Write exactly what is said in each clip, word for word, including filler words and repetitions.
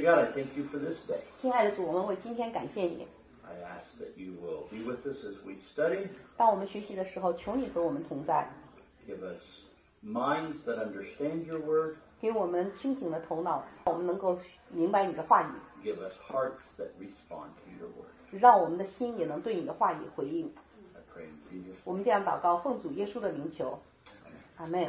God, I thank you for this day. 亲爱的主，我们为今天感谢你。 I ask that you will be with us as we study. 当我们学习的时候，求你和我们同在， Give us minds that understand your word. 给我们清醒的头脑，我们能够明白你的话语， Give us hearts that respond to your word. 让我们的心也能对你的话语回应。 I pray in Jesus' 我们这样祷告，奉主耶稣的名求，阿门。 name.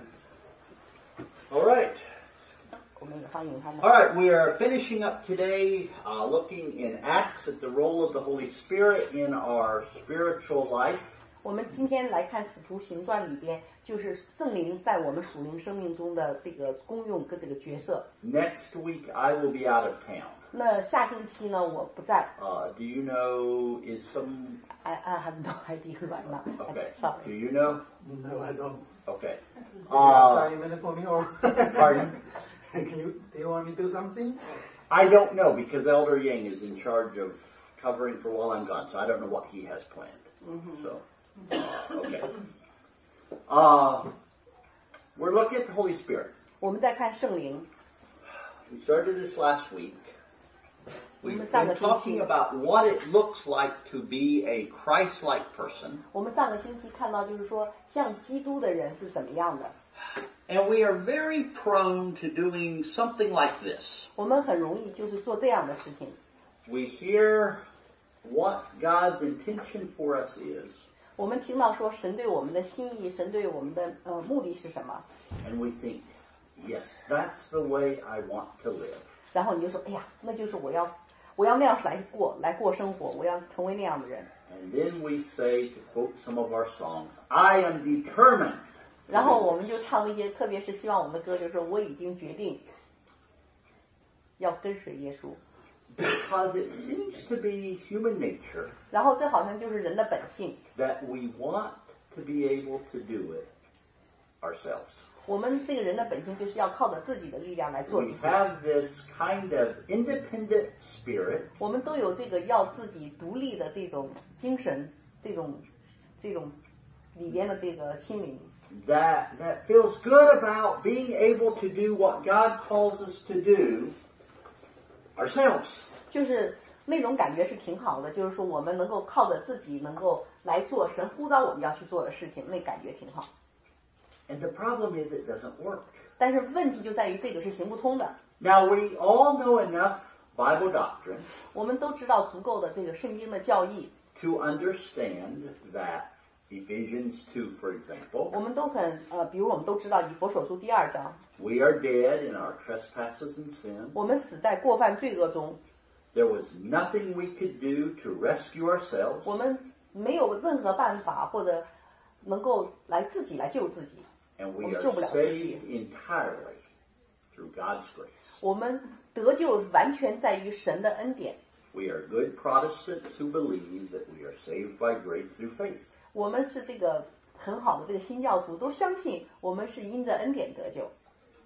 All right. 我们也欢迎他们 All。right, we are finishing up today uh, looking in Acts at the role of the Holy Spirit in our spiritual life. 我们今天来看《使徒行传》里边，就是圣灵在我们属灵生命中的这个功用跟这个角色。 Next week, I will be out of town. 那下星期呢，我不在。 Uh, do you know, is some... I I have no idea right now. Okay. Do Sorry. you know? No, I don't. Okay. Uh, Uh, assignment for me or pardon? Can you? Do you want me to do something? I don't know because Elder Yang is in charge of covering for while I'm gone, so I don't know what he has planned. Mhm. So, uh, okay. Uh, we're looking at the Holy Spirit. 我们在看圣灵， We started this last week. We've We've been talking about what it looks like to be a Christ-like person. 我们上个星期看到，就是说像基督的人是怎么样的。 And we are very prone to doing something like this. 我们很容易就是做这样的事情。 We hear what God's intention for us is, 我们听到说神对我们的心意，神对我们的呃目的是什么， and we think, yes, that's the way I want to live. 然后你就说，哎呀，那就是我要我要那样来过来过生活，我要成为那样的人。 And then we say, to quote some of our songs, I am determined. 然后我们就唱一些，特别是希望我们的歌，就是说我已经决定要跟随耶稣。 Because it seems to be human nature 然后这好像就是人的本性， that we want to be able to do it ourselves. 我们这个人的本性就是要靠着自己的力量来做 We 一切。 have this kind of independent spirit 我们都有这个要自己独立的这种精神，这种这种里边的这个心灵。 that that feels good about being able to do what God calls us to do ourselves. 就是那种感觉是挺好的，就是说我们能够靠着自己能够来做神呼召我们要去做的事情，那感觉挺好。 And the problem is it doesn't work. 但是问题就在于这个是行不通的。 Now we all know enough Bible doctrine 我们都知道足够的这个圣经的教义， to understand that Ephesians two, for example, 我们都很呃，比如我们都知道以弗所书第二章， we are dead in our trespasses and sin. 我们死在过犯罪恶中， There was nothing we could do to rescue ourselves. 我们没有任何办法或者能够来自己来救自己， And we 我们 are 救不了自己。 saved entirely through God's grace. 我们得救完全在于神的恩典。 We are good Protestants who believe that we are saved by grace through faith. 我们是这个很好的这个新教徒，都相信我们是因着恩典得救。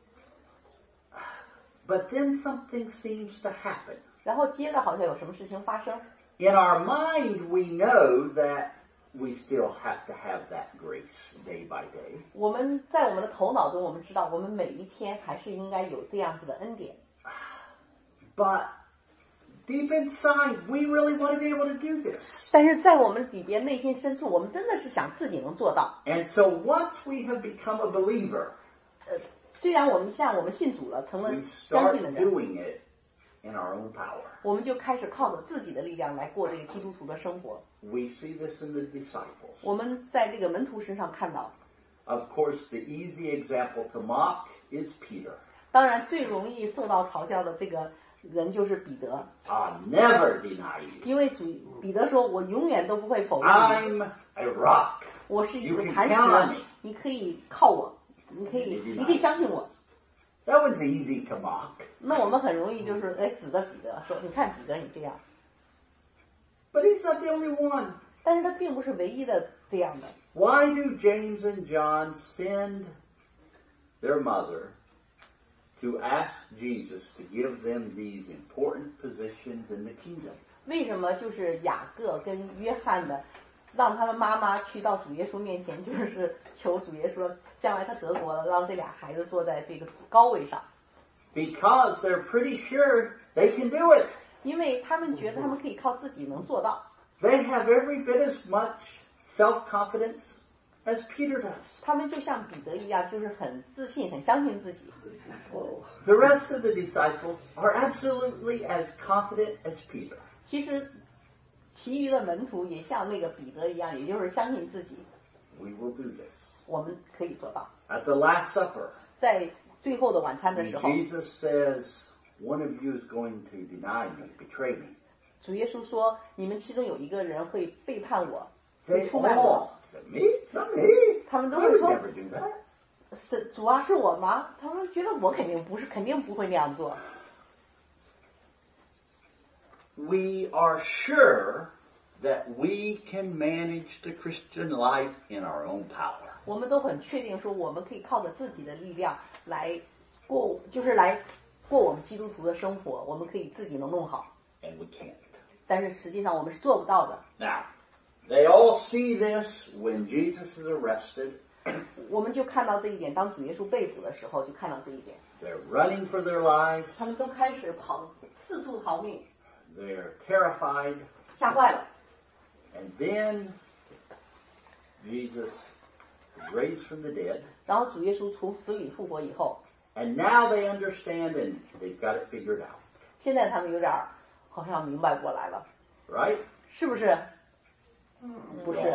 But then something seems to happen. 然后接着好像有什么事情发生， In our mind, we know that we still have to have that grace day by day. 我们在我们的头脑中，我们知道我们每一天还是应该有这样子的恩典。 But deep inside, we really want to be able to do this. 但是在我们里边内心深处，我们真的是想自己能做到。 And so once we have become a believer, 呃，虽然我们像我们信主了，成了 we 相 start 信的人， doing it in our own power. 我们就开始靠着自己的力量来过这个基督徒的生活。 We see this in the disciples. 我们在这个门徒身上看到， Of course, the easy example to mock is Peter. 当然最容易受到嘲笑的这个人就是彼得， I'll never deny you. 因为主彼得说：“我永远都不会否认你， I'm a rock. 我是一 You 个 can 磐 count on 石 me.， 你可以靠我，你可以，你可以相信我。” That one's easy to mock. 那我们很容易就是哎指着彼得说：“你看彼得你这样。 But he's not the only one. ” 但是他并不是唯一的这样的。 Why do James and John send their mother to ask Jesus to give them these important positions in the kingdom? 为什么就是雅各跟约翰的，让他们妈妈去到主耶稣面前，就是求主耶稣将来他得国了，让这俩孩子坐在这个高位上。 because they're pretty sure they can do it. 因为他们觉得他们可以靠自己能做到， They have every bit as much self-confidence as Peter does. 他们就像彼得一样，就是很自信，很相信自己。 The rest of the disciples are absolutely as confident as Peter. 其实，其余的门徒也像那个彼得一样，也就是相信自己， We will do this. 我们可以做到。 At the Last Supper, 在最后的晚餐的 when 时候， Jesus says, one of you is going to deny me, betray me, 主耶稣说：“你们其中有一个人会背叛我，会 they 出卖我。 all said, me? It's not me. 他们都 I 会 would 说 never do that. 是主啊，是我吗？”他们觉得我肯定不是，肯定不会那样做。 We are sure that we can manage the Christian life in our own power. 我们都很确定说，我们可以靠着自己的力量来过，就是来过我们基督徒的生活，我们可以自己能弄好。 And we can't. 但是实际上我们是做不到的。 Now, they all see this when Jesus is arrested. 我们就看到这一点，当主耶稣被捕的时候，就看到这一点。 They're running for their lives. 他们都开始跑，四处逃命， They're terrified. 吓坏了。 And then Jesus is raised from the dead. 然后主耶稣从死里复活以后， And now they understand and they've got it figured out. 现在他们有点儿好像明白过来了， Right? 是不是？不是。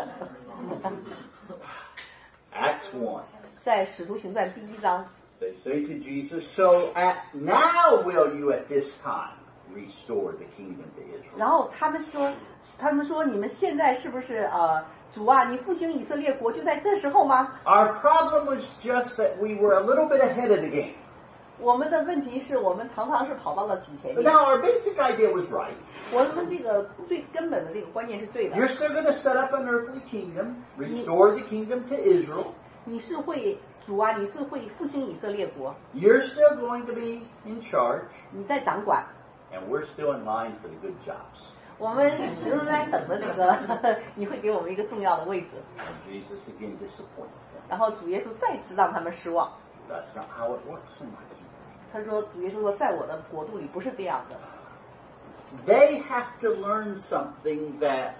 Acts one. 在使徒行传第一章， They say to Jesus, so at now will you at this time restore the kingdom to Israel? 然后他们说，他们说你们现在是不是呃，主啊，你复兴以色列国就在这时候吗？ Our problem was just that we were a little bit ahead of the game. 我们的问题是我们常常是跑到了主前 But 面。 now our basic idea was right. 我们这个最根本的这个观念是对的。 You're still going to set up an earthly kingdom, restore the kingdom to Israel. 你是会主啊，你是会复兴以色列国， You're still going to be in charge. 你在掌管。 And we're still in line for the good jobs. 我们仍然等着那个，你会给我们一个重要的位置。 And Jesus again disappoints them. 然后主耶稣再次让他们失望。 That's not how it works in my kingdom. 他说，主耶稣说，在我的国度里不是这样的。 They have to learn something that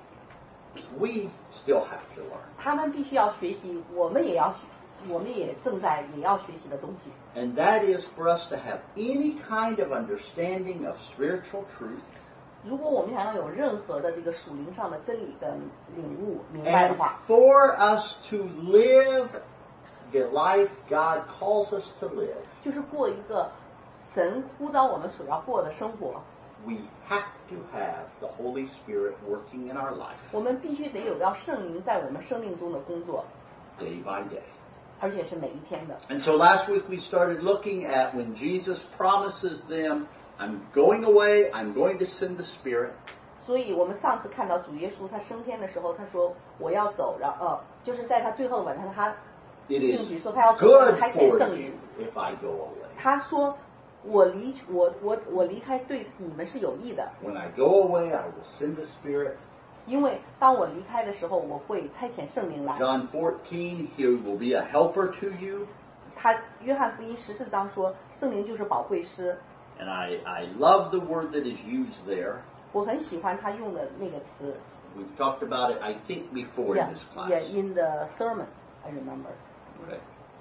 we still have to learn. 他们必须要学习，我们也要学，我们也正在也要学习的东西。 And that is for us to have any kind of understanding of spiritual truth. 如果我们想要有任何的这个属灵上的真理的领悟明白的 And 话， for us to live the life God calls us to live, 就是过一个神呼召我们所要过的生活。 we have to have the Holy Spirit working in our life 我们必须得有要圣灵在我们生命中的工作， day by day. 而且是每一天的。 And so last week we started looking at when Jesus promises them, I'm going away, I'm going to send the Spirit. 所以我们上次看到主耶稣他升天的时候，他说我要走，然后呃，就是在他最后的晚上，他 It 应 is 许说他要走， good 差遣 for 圣 you 灵。 if I go away. 他说我离我我我离开对你们是有益的， When I go away, I will send the Spirit. 因为当我离开的时候，我会差遣圣灵来。 John fourteen, He will be a helper to you. 他约翰福音十四章说，圣灵就是保惠师。 And I, I love the word that is used there. 我很喜欢他用的那个词。 We've talked about it, I think, before Yeah, in this class. yeah, in the sermon, I remember. Okay.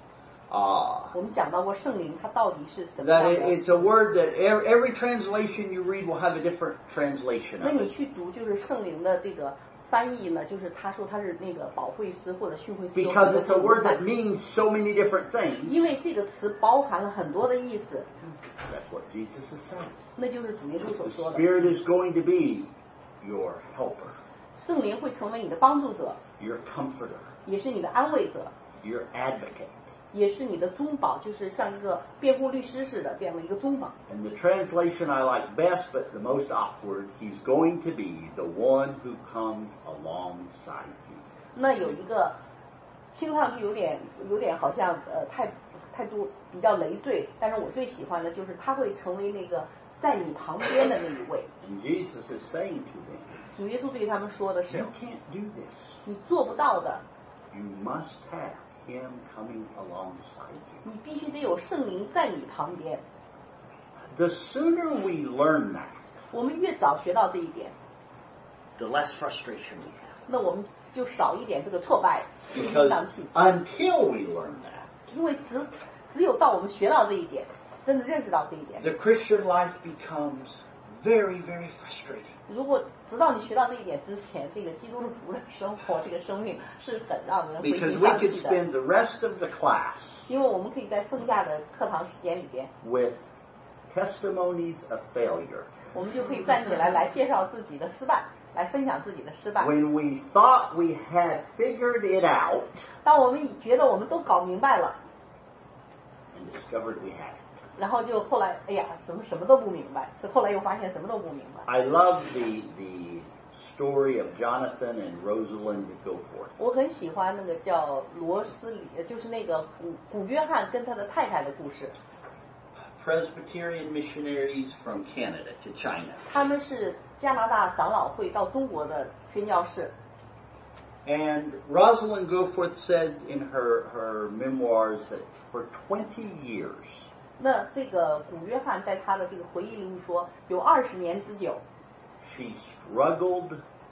Uh, 我们讲到过圣灵，它到底是什么 that 样 it, 的？ it's a word that every, every translation you read will have a different translation 那 of 你 it. 去读就是圣灵的这个翻译呢，就是他说他是那个保惠师或者训诲师。 Because it's a word that means so many different things. 因为这个词包含了很多的意思， That's what Jesus is saying. 那就是主耶稣所 The 说的。 Spirit is going to be your helper, 圣灵会成为你的帮助者， your comforter, 也是你的安慰者， your advocate. 也是你的中保，就是像一个辩护律师似的这样的一个中保。 And the translation I like best, but the most awkward, he's going to be the one who comes alongside you. 那有一个听上去有点有点好像呃太太多比较累赘，但是我最喜欢的就是他会成为那个在你旁边的那一位。 And Jesus is saying to them, 主耶稣对他们说的是 you：can't do this. 你做不到的， You must have him coming alongside you. 你必须得有圣灵在你旁边。 the sooner we learn that, 我们越早学到这一点， the less frustration we have. 那我们就少一点这个挫败、心 Because 丧气。 until we learn that, 因为只只有到我们学到这一点，真的认识到这一点， the Christian life becomes very, very frustrating. 如果直到你学到这一点之前，这个基督徒的生活，这个生命是很让人灰 Because 心 we 丧 could 气的。 spend the rest of the class 因为我们可以在剩下的课堂时间里边， with testimonies of failure. 我们就可以站起来来介绍自己的失败，来分享自己的失败。 When we thought we had figured it out 当我们觉得我们都搞明白了， and discovered we hadn't. 然后就后来，哎呀，怎么什么都不明白？后来又发现什么都不明白。 I love the the story of Jonathan and Rosalind Goforth. 我很喜欢那个叫罗斯里，就是那个古古约翰跟他的太太的故事。 Presbyterian missionaries from Canada to China. 他们是加拿大长老会到中国的宣教士。 And Rosalind Goforth said in her, her memoirs that for twenty years 那这个古约翰在他的这个回忆录说，有二十年之久， she struggled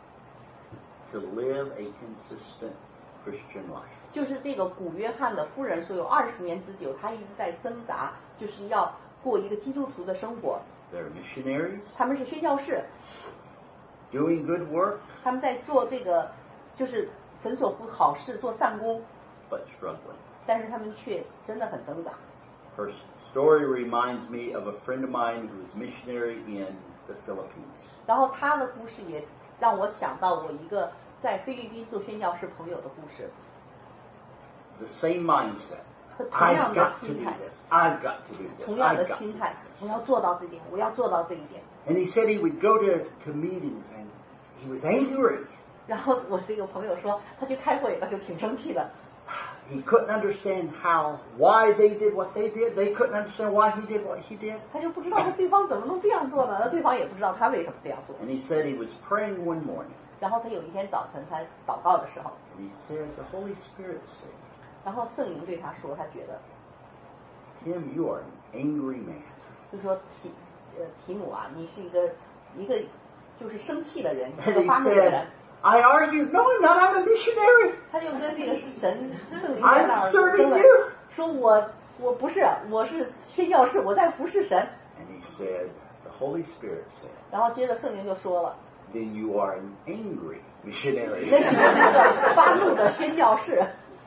to live a consistent Christian life. 就是这个古约翰的夫人说，有二十年之久，他一直在挣扎，就是要过一个基督徒的生活。 They're missionaries, 他们是宣教士， doing good work, 他们在做这个就是神所不好事，做善功， but struggling. 但是他们却真的很挣扎。 Her story reminds me of a friend of mine who was missionary in the Philippines. 然后他的故事也让我想到我一个在菲律宾做宣教士朋友的故事， The same mindset. 和同样 I've 的 got to 心 do 态， this. I've got to do 同 this. 样 I've 的 got 心 to. 态，我要做到这点，我要做到这一点。 And he said he would go to, to meetings and he was angry. 然后我这个朋友说，他去开会，他就挺生气的。 He couldn't understand how, why they did what they did. They couldn't understand why he did what he did. 他就不知道他对方怎么能这样做呢？那对方也不知道他为什么这样做。 And he said he was praying one morning. 然后他有一天早晨，他祷告的时候， And he said, the Holy Spirit said, 然后圣灵对他说，他觉得 Tim, you are an angry man. 就说提呃提姆啊，你是一个一个就是生气的人，你是 And 个 he 发怒的人 said,。I argued, no, I'm not, I'm a missionary. 他就跟这个神圣灵在那 I'm 儿 serving 争论 you.， 说我我不是，我是宣教士，我在服侍神。 And he said, the Holy Spirit said, 然后接着圣灵就说了， then you are an angry missionary. 那你是个发怒的宣教士。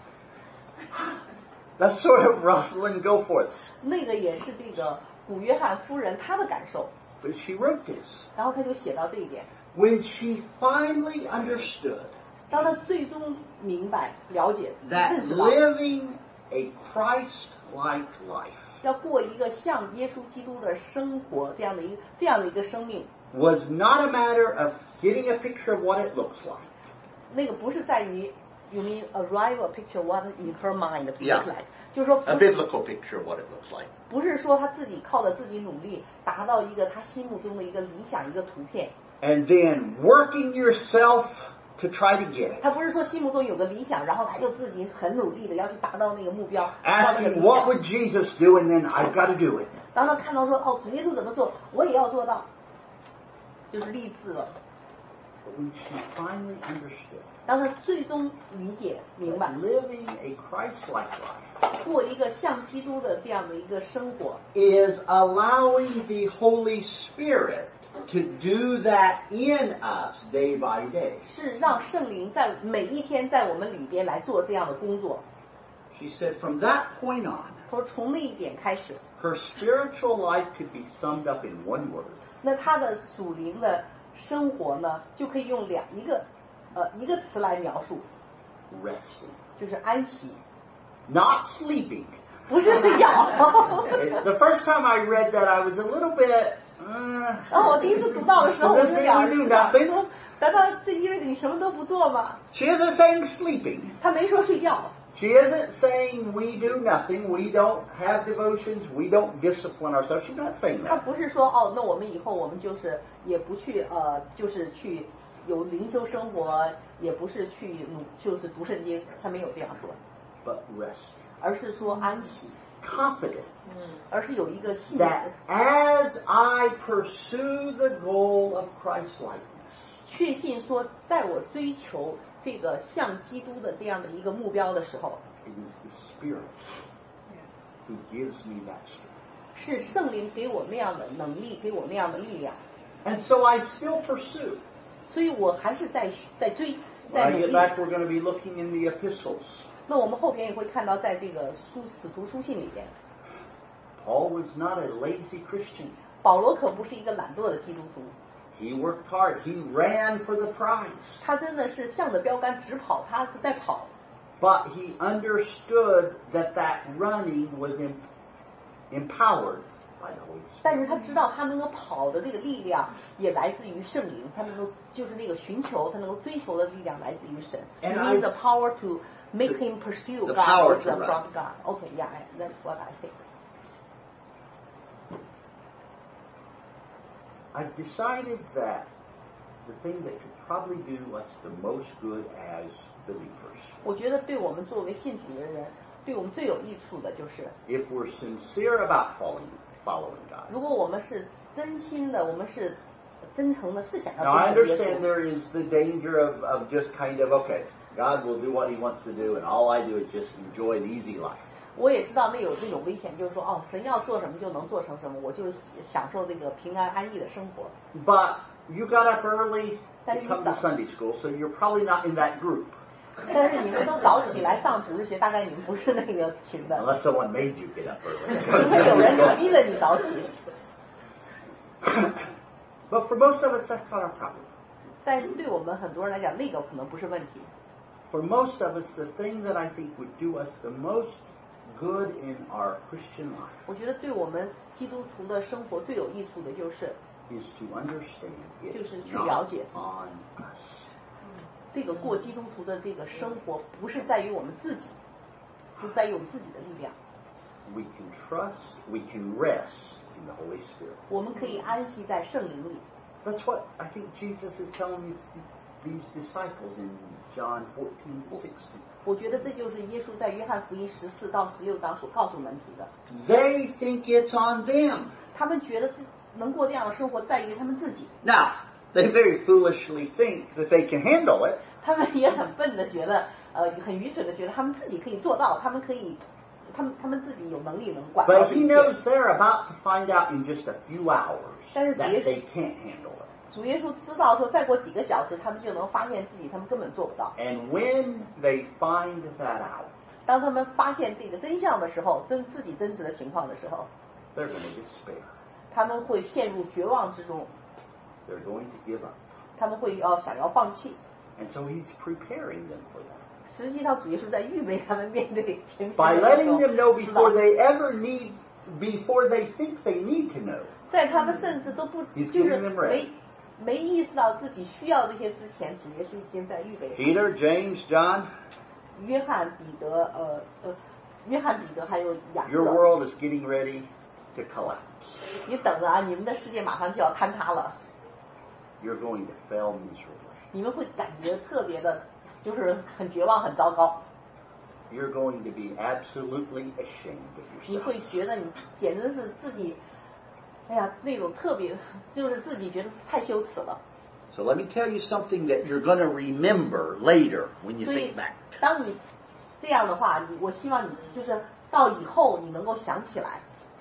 That's sort of Rosalind Goforth's. 那个也是这个古约翰夫人她的感受， But she wrote this. 然后她就写到这一点。 When she finally understood 当她最终明白、了解、 that 认识到 living a Christ-like life 要过一个像耶稣基督的生活，这样的一个这样的一个生命， was not a matter of getting a picture of what it looks like. 那个不是在于 you mean arrive a picture what in her mind look Yeah. like， 就是说 A 不是 biblical picture of what it looks like. 不是说他自己靠着自己努力达到一个他心目中的一个理想一个图片， And then working yourself to try to get it. 他不是说心目中有个理想，然后他就自己很努力的要去达到那个目标，达到那个 Asking 理 what 想。 would Jesus do and then I've got to do it. 当他看到说哦，主耶稣怎么做，我也要做到，就是励志了。 But when she finally understood 当他最终理解明白 that，living a Christ-like life 过一个像基督的这样的一个生活， is allowing the Holy Spirit to do that in us day by day. 是让圣灵在每一天在我们里边来做这样的工作。 She said from that point on, 他说从那一点开始， her spiritual life could be summed up in one word, 那他的属灵的生活呢，就可以用两一个呃一个词来描述， resting. 就是安息， Not sleeping. 不是睡觉。 The first time I read that, I was a little bit, uh, 然后我第一次读到的时候，我 Does 就 this 有 mean 点 we do 说 nothing?， 难道这意味着你什么都不做吗？ she isn't saying sleeping. 他没说睡觉， She isn't saying we do nothing, we don't have devotions, we don't discipline ourselves. She's not saying 他 that. 不是说哦，那我们以后我们就是也不去呃，就是去有灵修生活，也不是去努就是读圣经，他没有这样说， But rest. 而是说安息， confident 而是有一个信心， that as I pursue the goal of Christ-likeness, 确信说，在我追求这个像基督的这样的一个目标的时候， it is the Spirit who gives me that strength. 是圣灵给我那样的能力，给我那样的力量， And so I still pursue. 所以我还是在在追， When 在 I 努 get 力。 back, we're going to be looking in the epistles. 那我们后边也会看到，在这个书使徒书信里边， Paul was not a lazy Christian. 保罗可不是一个懒惰的基督徒， He worked hard. He ran for the prize. 他真的是向着标杆直跑，他是在跑。 But he understood that that running was em- empowered by the Holy Spirit. 但是他知道他能够跑的这个力量也来自于圣灵，他能够就是那个寻求，他能够追求的力量来自于神。 And He I- needs the power to make him pursue the God power with to the run. from God. Okay, yeah, that's what I think. I've decided that the thing that could probably do us the most good as believers, 我觉得对我们作为信主的人，对我们最有益处的就是， if we're sincere about following, following God. 如果我们是真心的，我们是真诚的，是想 Now, I 要跟随耶 understand 稣。 there is the danger of, of just kind of, okay, God will do what he wants to do, and all I do is just enjoy the easy life. 我也知道那有这种危险，就是说，哦，神要做什么就能做成什么，我就享受这个平安安逸的生活。 But you got up early That to is come to not- Sunday school, so you're probably not in that group, 但是你们都早起来上主日学，大概你们不是那个群的， unless someone made you get up early. 除非有人逼着你早起。 But for most of us, that's not our problem. 但是对我们很多人来讲，那个可能不是问题。 For most of us, the thing that I think would do us the most good in our Christian life 我觉得对我们基督徒的生活最有益处的就是 is to understand 就 it's 是去了 not 解 on us. 这个过基督徒的这个生活，不是在于我们自己，是在于我们自己的力量。 We can trust, we can rest in the Holy Spirit. 我们可以安息在圣灵里。 That's what I think Jesus is telling these, these disciples in John fourteen to sixteen. 我觉得这就是耶稣在约翰福音十四到十六章所告诉门徒的。 They think it's on them. 他们觉得自能过这样的生活在于他们自己， Now, they very foolishly think that they can handle it. 他们也很笨的觉得，呃，很愚蠢的觉得他们自己可以做到，他们可以，他们他们自己有能力能管到 But 这 he 一切。 knows they're about to find out in just a few hours That is that yes. they can't handle it. 主耶稣知道说，再过几个小时，他们就能发现自己他们根本做不到。 And when they find that out, 当他们发现这个真相的时候，真自己真实的情况的时候， they're going to despair. 他们会陷入绝望之中， They're going to give up. 他们会要想要放弃。 And so he's preparing them for that. 实际上，主耶稣在预备他们面对天 By 平的时 letting 候 them know 知道 before they ever need, before they think they need to know. 在他们甚至都不 He's 就是 giving them rest. 没没意识到自己需要这些之前，主耶稣已经在预备了。 Peter, James, John, 约翰、彼得，呃呃，约翰、彼得还有雅 your 各， world is getting ready to collapse. 你等着啊，你们的世界马上就要坍塌了， You're going to fail miserably. 你们会感觉特别的，就是很绝望、很糟糕。 You're going to be absolutely ashamed of 你会 yourself. 觉得你简直是自己，哎呀，那种特别，就是自己觉得太羞耻了。 So let me tell you something that you're going to remember later when you 所以 think back. 当你这样的话，你我希望你就是到以后你能够想起来，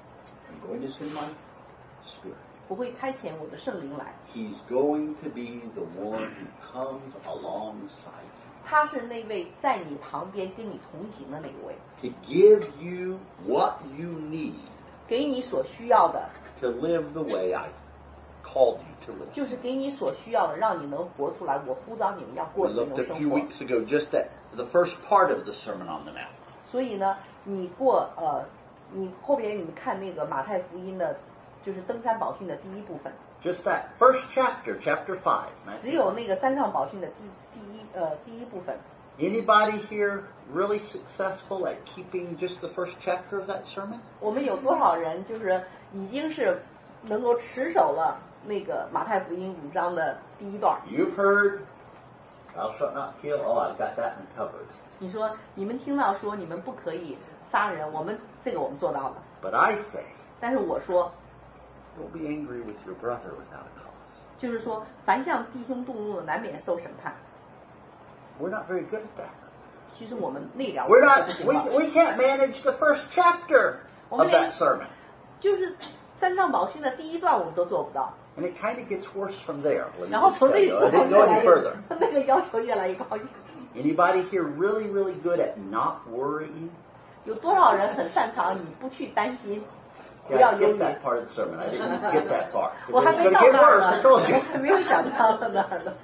I'm going to send my spirit. 我会差遣我的圣灵来， He's going to be the one who comes alongside 他是那位在你旁边跟你同行的那一位， you to give you what you need 给你所需要的， to live the way I called you to live. 就是给你所需要的，让你能活出来。我呼召你们要 We 过这 looked 种 a 生 few 活。 weeks ago just at the first part of the Sermon on the Mount. 所以呢，你过呃，你后边你们看那个马太福音的，就是登山宝训的第一部分， Just that first chapter, chapter five. 只有那个山上宝训的第第一呃第一部分。 Anybody here really successful at keeping just the first chapter of that sermon? 我们有多少人就是已经是能够持守了那个马太福音五章的第一段？ You've heard, thou shalt not kill. Oh, I've got that one covered. 你说你们听到说你们不可以杀人，我们这个我们做到了。 But I say, 但是我说， don't be angry with your brother without a cause. 就是说，凡向弟兄动怒的，难免受审判。 We're not very good at that. 其实我们内了 We're 不 not, 行 we, 了， we can't manage the first chapter of that sermon. 就是三藏宝训的第一段我们都做不到， And it kind of gets worse from there. Let me 然后 just 从 tell 那一 you, 次 I 还 didn't 越 go 来 any 越 further. 那个要求越来越高。 Anybody here really, really good at not worrying? 有多少人很擅长你不去担心，不要 Yeah, I 忧 skipped 虑？ that part of the sermon. I didn't get that part. 我 It 还 was 没 going to 到 get 那儿 worse, I 呢， told 我 you. 还没有讲到那儿呢。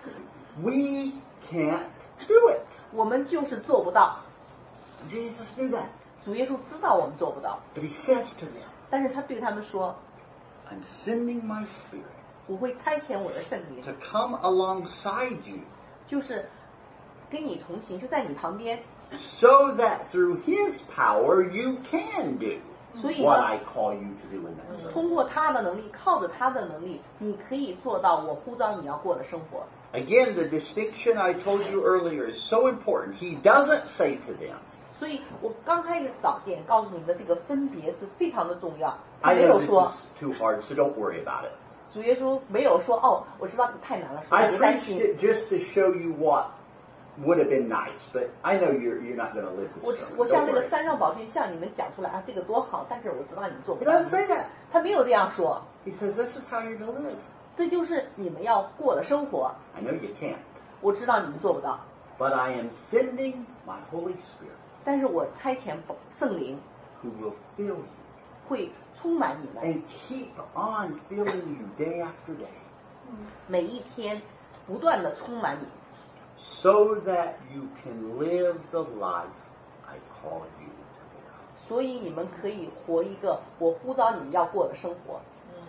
We can't do it. 我们就是做不到。 Jesus knew that. 主耶稣知道我们做不到， But he says to them, 但是他对他们说 I'm sending my spirit：“ 我会差遣我的圣灵， to come alongside you 就是跟你同行，就在你旁边。 so that through his power you can do 所以 what 呢， I call you to do in that sermon. 通过他的能力，靠着他的能力，你可以做到我呼召你要过的生活。” Again, the distinction I told you earlier is so important. He doesn't say to them, 所以我刚开始早点告诉你们的这个分别是非常的重要。他 I 没 know 有 this 说， is too hard, so don't worry about it. 主耶稣没有说哦，我知道你太难了，所以 I 别担 preached 心。 it just to show you what would have been nice, but I know you're you're not going to live 我 this sermon. 我向 Don't 这个 worry. 三上宝训向你们讲出来啊，这个多好，但是我知道你们做 He 不到。 doesn't say that. 他没有这样说， He says this is how you're going to live. 这就是你们要过的生活。 I know you can't, 我知道你们做不到， but I am sending my Holy Spirit 但是我差遣圣灵 who will fill you 会充满你们， and keep on filling you day after day 每一天不断的充满你， so that you can live the life I call you to live. 所以你们可以活一个我呼召你们要过的生活。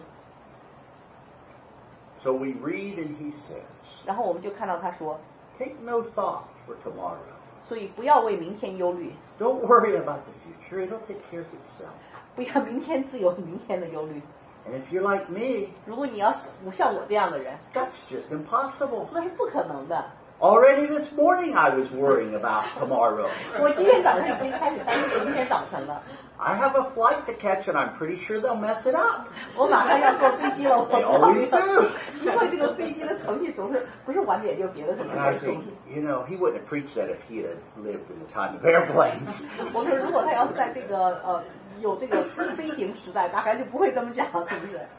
So we read and he says, 然后我们就看到他说， take no thought for tomorrow. 所以不要为明天忧虑， Don't worry about the future. It'll take care of itself. 不要明天自有明天的忧虑。 And if you're like me, 如果你要不像我这样的人， that's just impossible. 那是不可能的。 Already this morning I was worrying about tomorrow. 我今天早上已经开始担心明天早晨了， I have a flight to catch and I'm pretty sure they'll mess it up. 我马上要坐飞机了，我 They always do. 因为这个飞机的程序总是不是晚点就别的什么 And I 程 think, 序。 you know, he wouldn't have preached that if he had lived in the time of airplanes. 我说如果他要是在这个呃有这个飞行时代，大概就不会这么讲，是不是？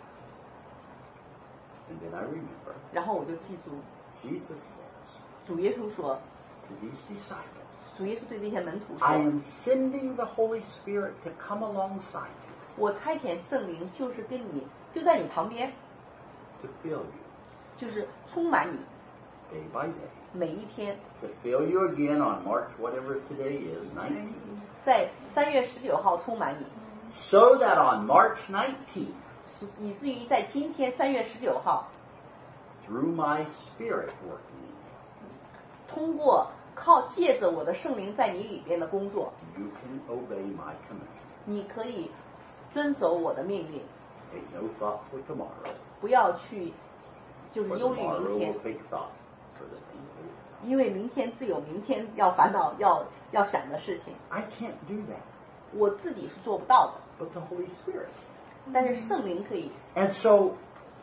And then I remember 然后我就记住， Jesus says 主耶稣说， to these disciples, 主耶稣对这些门徒 I 说， am sending the Holy Spirit to come alongside you, 我差遣圣灵就是跟你就在你旁边， to fill you 就是充满你 day by day. 每一天， To fill you again on March, whatever today is, nineteenth. 在三月十九号充满你， So that on March nineteenth, 以至于在今天三月十九号， through my Spirit working in you, 通过靠借着我的圣灵在你里边的工作， you can obey my command. 你可以遵守我的命令， Take no thought for tomorrow, 不要去就是 for 忧虑 tomorrow 明天 will，take thought for the things of itself. 因为明天自有明天要烦恼要要想的事情， I can't do that, 我自己是做不到的， but the Holy Spirit. 但是圣灵可以。 And so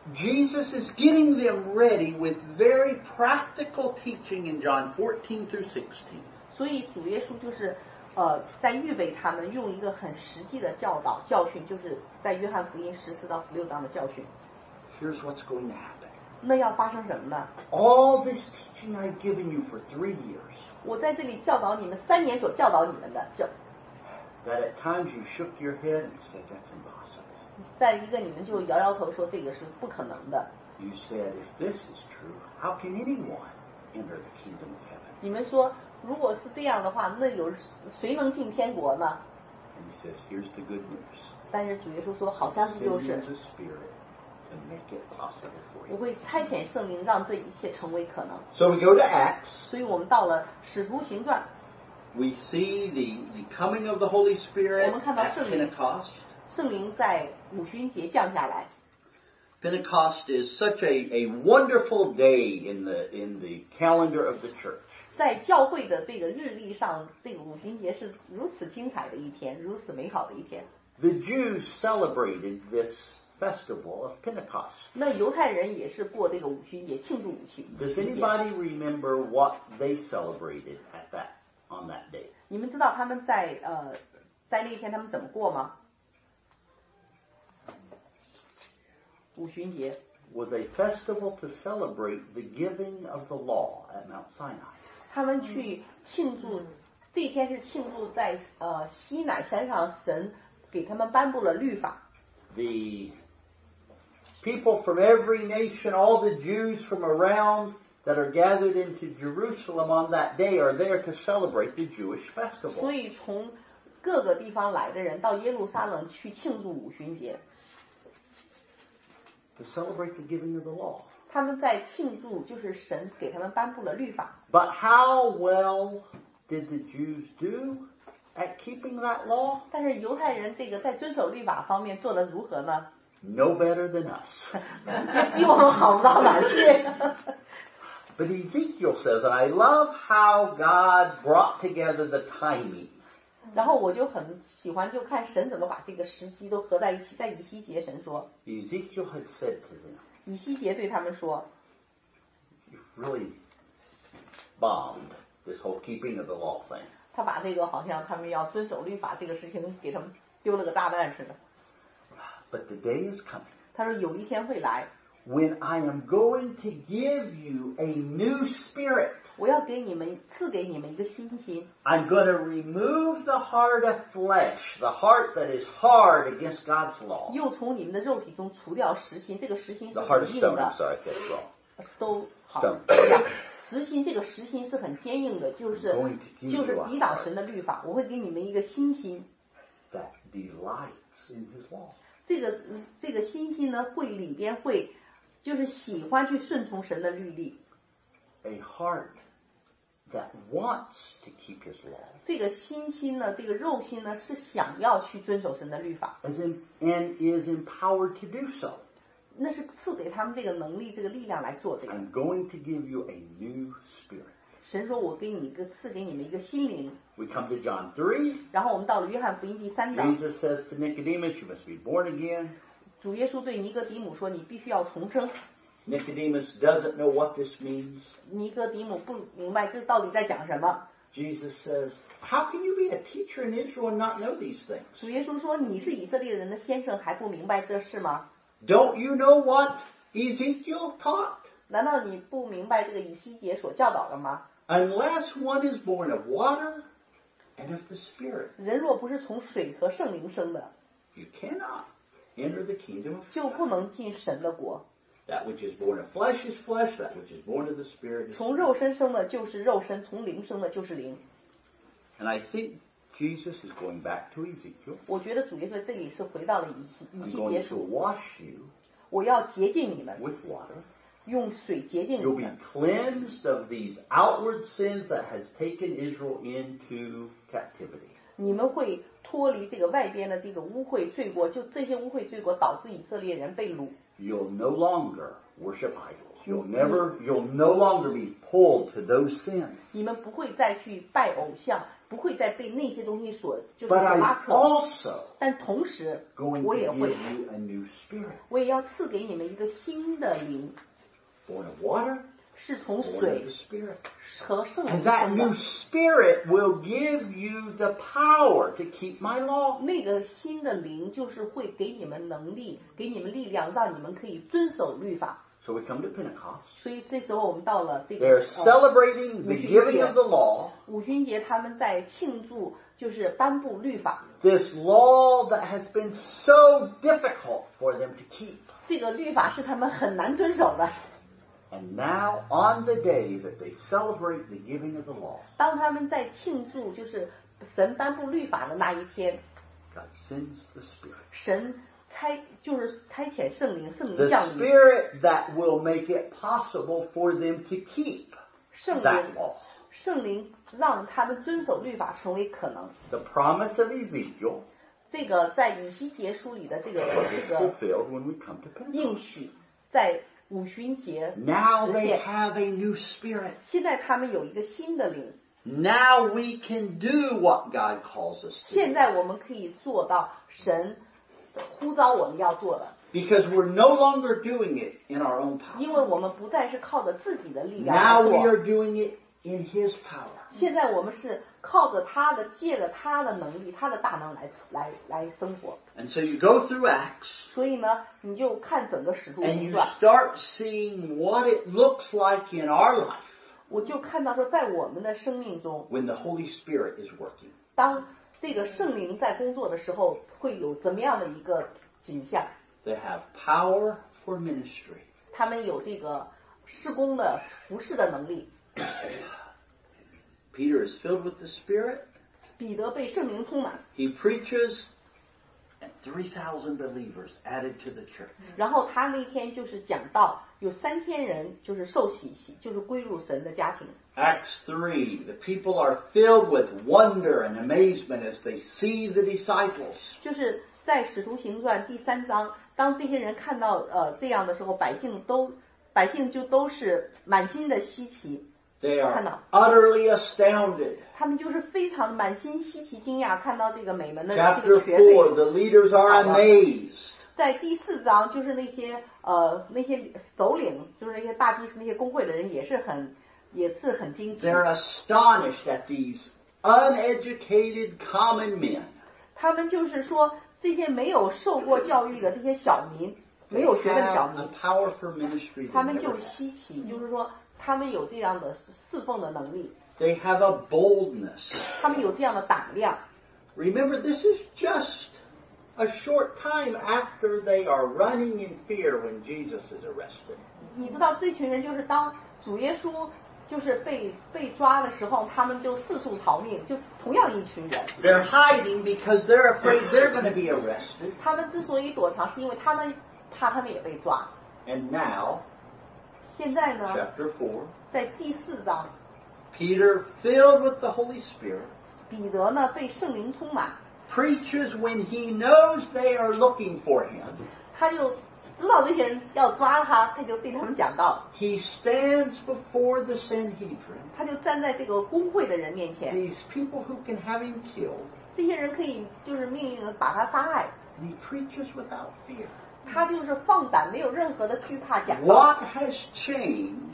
Jesus is getting them ready with very practical teaching in John fourteen through sixteen. 所以主耶稣就是呃在预备他们用一个很实际的教导教训，就是在约翰福音十四到十六章的教训。 Here's what's going to happen. 那要发生什么呢？ All this teaching I've given you for three years, 我在这里教导你们三年所教导你们的，教 that at times you shook your head and said, that's impossible. 在一个你们就摇摇头说这个是不可能的。 You said, if this is true, how can anyone enter the kingdom of heaven? 你们说如果是这样的话，那有谁能进天国呢？ And he says, here's the good news. 但是主耶稣说，好像是就 Send 是 you the Spirit to make it possible for 我 you. 会差遣圣灵让这一切成为可能。 So we go to Acts. 所以我们到了使徒行传， We see the, the coming of the Holy Spirit Woman看到 at 圣灵。 Pentecost. 圣灵在五旬节降下来， Pentecost is such a, a wonderful day in the in the calendar of the church. 在教会的这个日历上，这个五旬节是如此精彩的一天，如此美好的一天。 The Jews celebrated this festival of Pentecost. 那犹太人也是过这个五旬节，庆祝五旬 Does 节。 anybody remember what they celebrated at that on that day? 你们知道他们在呃在那天他们怎么过吗？五旬节 Was a festival to celebrate the giving of the law at Mount Sinai. 他们去庆祝，这一天是庆祝在呃西乃山上神给他们颁布了律法。 The people from every nation, all the Jews from around that are gathered into Jerusalem on that day are there to celebrate the Jewish 所 festival. 以从各个地方来的人到耶路撒冷去庆祝五旬节， To celebrate the giving of the law. 他们在庆祝就是神给他们颁布了律法。 But how well did the Jews do at keeping that law? 但是犹太人这个在遵守律法方面做得如何呢？ No better than us. 比我们好不到哪儿去。 But Ezekiel says, and I love how God brought together the timing. 然后我就很喜欢，就看神怎么把这个时机都合在一起。在以西结，神说， Ezekiel had said to them, 以西结对他们说， you've really bombed this whole keeping of the law thing. 他把这个好像他们要遵守律法这个事情给他们丢了个炸弹似的。 But the day is coming 他说有一天会来， when I am going to give you a new spirit. 我要给你们赐给你们一个新心， I'm going to remove the heart of flesh, the heart that is hard against God's law. 又从你们的肉体中除掉实心，这个实心是 The heart 很 of 硬 stone, 的 I'm。sorry, I said it wrong. 搜好 Stone. 这样实心这个实心是很坚硬的，就是 Going to give 就是 you a 抵挡 heart 神的律法。我会给你们一个新心， that delights in His law. 这个这个新心呢，会里边会就是喜欢去顺从神的律例。 A heart that wants to keep His law. 这个心心呢，这个肉心呢，是想要去遵守神的律法， As in, and is empowered to do so. 那是赐给他们这个能力、这个力量来做这个。 I'm going to give you a new spirit. 神说：“我给你一个赐给你们一个心灵。 We come to John three. ” 然后我们到了约翰福音第三章， Jesus says to Nicodemus, you must be born again. 主耶稣对尼哥底母说：“你必须要重生。” Nicodemus doesn't know what this means. 尼哥底母不明白这到底在讲什么。 Jesus says, how can you be a teacher in Israel and not know these things? 主耶稣说：“你是以色列人的先生，还不明白这事吗？ Don't you know what Ezekiel taught? 难道你不明白这个以西结所教导的吗？ Unless one is born of water and of the Spirit, 人若不是从水和圣灵生的， you cannot enter the kingdom of 就不能进神的国。 That which is born of flesh is flesh, that which is born of the Spirit is 从肉身生的就是肉身，从灵生的就是灵。” And I think Jesus is going back to Ezekiel. 我觉得主耶稣这里是回到了以西以 I'm 西 going 结 to 书， wash you 我要洁净你们， with water. 用水洁净你 You'll be 们。 cleansed of these outward sins that has taken Israel into captivity. 你们会脱离这个外边的这个污秽罪过，就这些污秽罪过导致以色列人被掳。 You'll no longer worship idols. You'll never, you'll no longer be pulled to those sins. 你们不会再去拜偶像，不会再被那些东西所就是所 But 拉 I'm 扯。 also 但同时， going 我也 to 会 give，you a new spirit. 我也要赐给你们一个新的灵， Born of water, 是从 born of 水 the Spirit. 和圣灵 And that 生 new 的。 spirit will give you the power to keep my law. 那个新的灵就是会给你们能力，给你们力量，让你们可以遵守律法。 So we come to Pentecost. 所以这时候我们到了这个 They're 呃 celebrating the giving of the law. 五旬节，他们在庆祝就是颁布律法。 This law that has been so difficult for them to keep. 这个律法是他们很难遵守的。 And now, on the day that they celebrate the giving of the law, 当他们在庆祝就是神颁布律法的那一天， God sends the Spirit. 神差就是差遣圣灵，圣灵 The 降临， Spirit that will make it possible for them to keep 圣 that 灵 law. 圣灵让他们遵守律法成为可能。 The promise of Ezekiel 这个在以西结书里的这个 is 这个 fulfilled when we come to 应 Pentecost. 许，在五旬节 Now 实 they 现。 have a new spirit. 现在他们有一个新的灵， Now we can do what God calls us to 现 do. 在我们可以做到神呼召我们要做的， Because we're no longer doing it in our own 因 power. 为我们不再是靠着自己的力量 Now 来 we 做， are doing it in His power. 现在我们是靠着他的，借着他的能力，他的大能来来来生活。 And so you go through Acts 所以呢，你就看整个使徒 and 行 you 传， start seeing what it looks like in our life 我就看到说，在我们的生命中， when the Holy Spirit is working. 当这个圣灵在工作的时候，会有怎么样的一个景象？ They have power for ministry. 他们有这个施工的服侍的能力。 Peter is filled with the Spirit. 彼得被圣灵充满， He preaches, and three thousand believers added to the church. 然后他那天就是讲到有三千人就是受洗，就是归入神的家庭。 Acts three, the people are filled with wonder and amazement as they see the disciples. 就是在使徒行传第三章，当这些人看到呃这样的时候，百姓都百姓就都是满心的稀奇， They 看到 are utterly astounded. 他们就是非常满心稀奇惊讶，看到这个美门的这 Chapter 个学费。 four, the leaders are amazed. 在第四章，就是那些呃那些首领，就是那些大祭司、那些工会的人，也是很也是很惊奇。 They're astonished at these uneducated common men. 他们就是说，这些没有受过教育的这些小民，没 They 有学的小 have 民 a，power for ministry 他 they 们就 never 是 had. 稀奇，就是说他们有这样的侍奉的能力， They have a boldness. 他们有这样的胆量。 Remember, this is just a short time after they are running in fear when Jesus is arrested. 你知道，这群人就是当主耶稣就是被被抓的时候，他们就四处逃命，就同样一群人。 They're hiding because they're afraid they're going to be arrested. 他们之所以躲藏，是因为他们怕他们也被抓。 And now, 现在呢， chapter four, 在第四章， Peter, filled with the Holy Spirit, 彼得呢被圣灵充满， preaches when he knows they are looking for him. 他就知道这些人要抓他，他就对他们讲道， He stands before the Sanhedrin, 他就站在这个工会的人面前， these people who can have him killed, 这些人可以就是命令把他杀害， and he preaches without fear. 他就是放胆，没有任何的惧怕讲道。 What has changed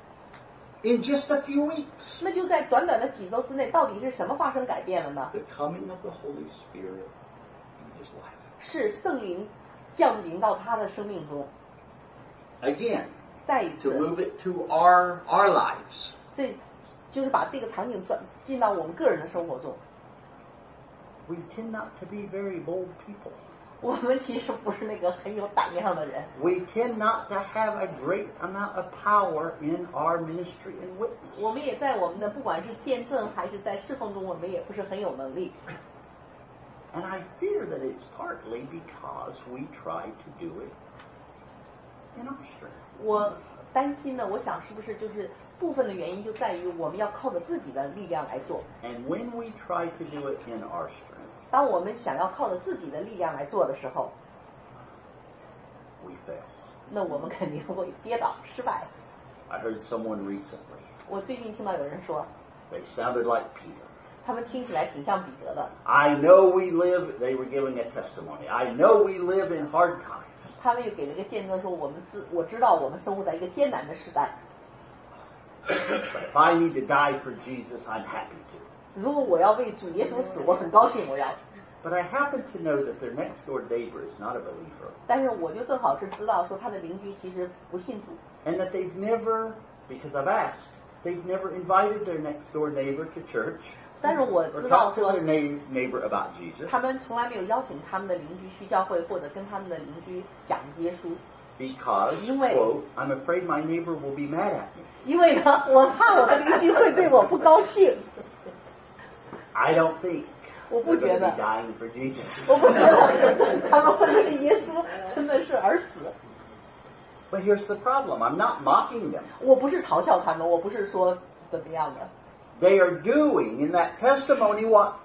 in just a few weeks? 那就在短短的几周之内，到底是什么发生改变了呢？ The coming of the Holy Spirit in his life. 是圣灵降临到他的生命中。 Again, 再一 to 次， move it to our our lives. 这就是把这个场景转进到我们个人的生活中。 We tend not to be very bold people. 我们其实不是那个很有胆量的人， We tend not to have a great amount of power in our ministry and witness. 我们也在我们的不管是见证还是在侍奉中，我们也不是很有能力。 And I fear that it's partly because we try to do it in our strength. 我担心呢，我想是不是就是部分的原因就在于我们要靠着自己的力量来做。 And when we try to do it in our strength, 当我们想要靠着自己的力量来做的时候， we fail. 那我们肯定会跌倒失败。 I heard someone recently, 我最近听到有人说， they sounded like Peter. 他们听起来挺像彼得的。 I know we live, they were giving a testimony. I know we live in hard times. 他们又给了一个见证说，我们知我知道我们生活在一个艰难的时代。 But if I need to die for Jesus, I'm happy to. 如果我要为主耶稣死，我很高兴，我要。 But I happen to know that their next door neighbor is not a believer. 但是我就正好是知道说他的邻居其实不信主， And that they've never, because I've asked, they've never invited their next door neighbor to church 但是我 or 知道 talked to 说 their na- neighbor about Jesus 他们从来没有邀请他们的邻居去教会，或者跟他们的邻居讲耶稣， because, 因为- quote, I'm afraid my neighbor will be mad at me. 因为呢，我怕我的邻居会对我不高兴。 I don't think 我不 they're 觉 going to 得 be，dying for Jesus. 我不觉得他们会为耶稣真的是而死。 But here's the problem. I'm not mocking them. 我不是嘲笑他们，我不是说怎么样的。 They are doing in that testimony what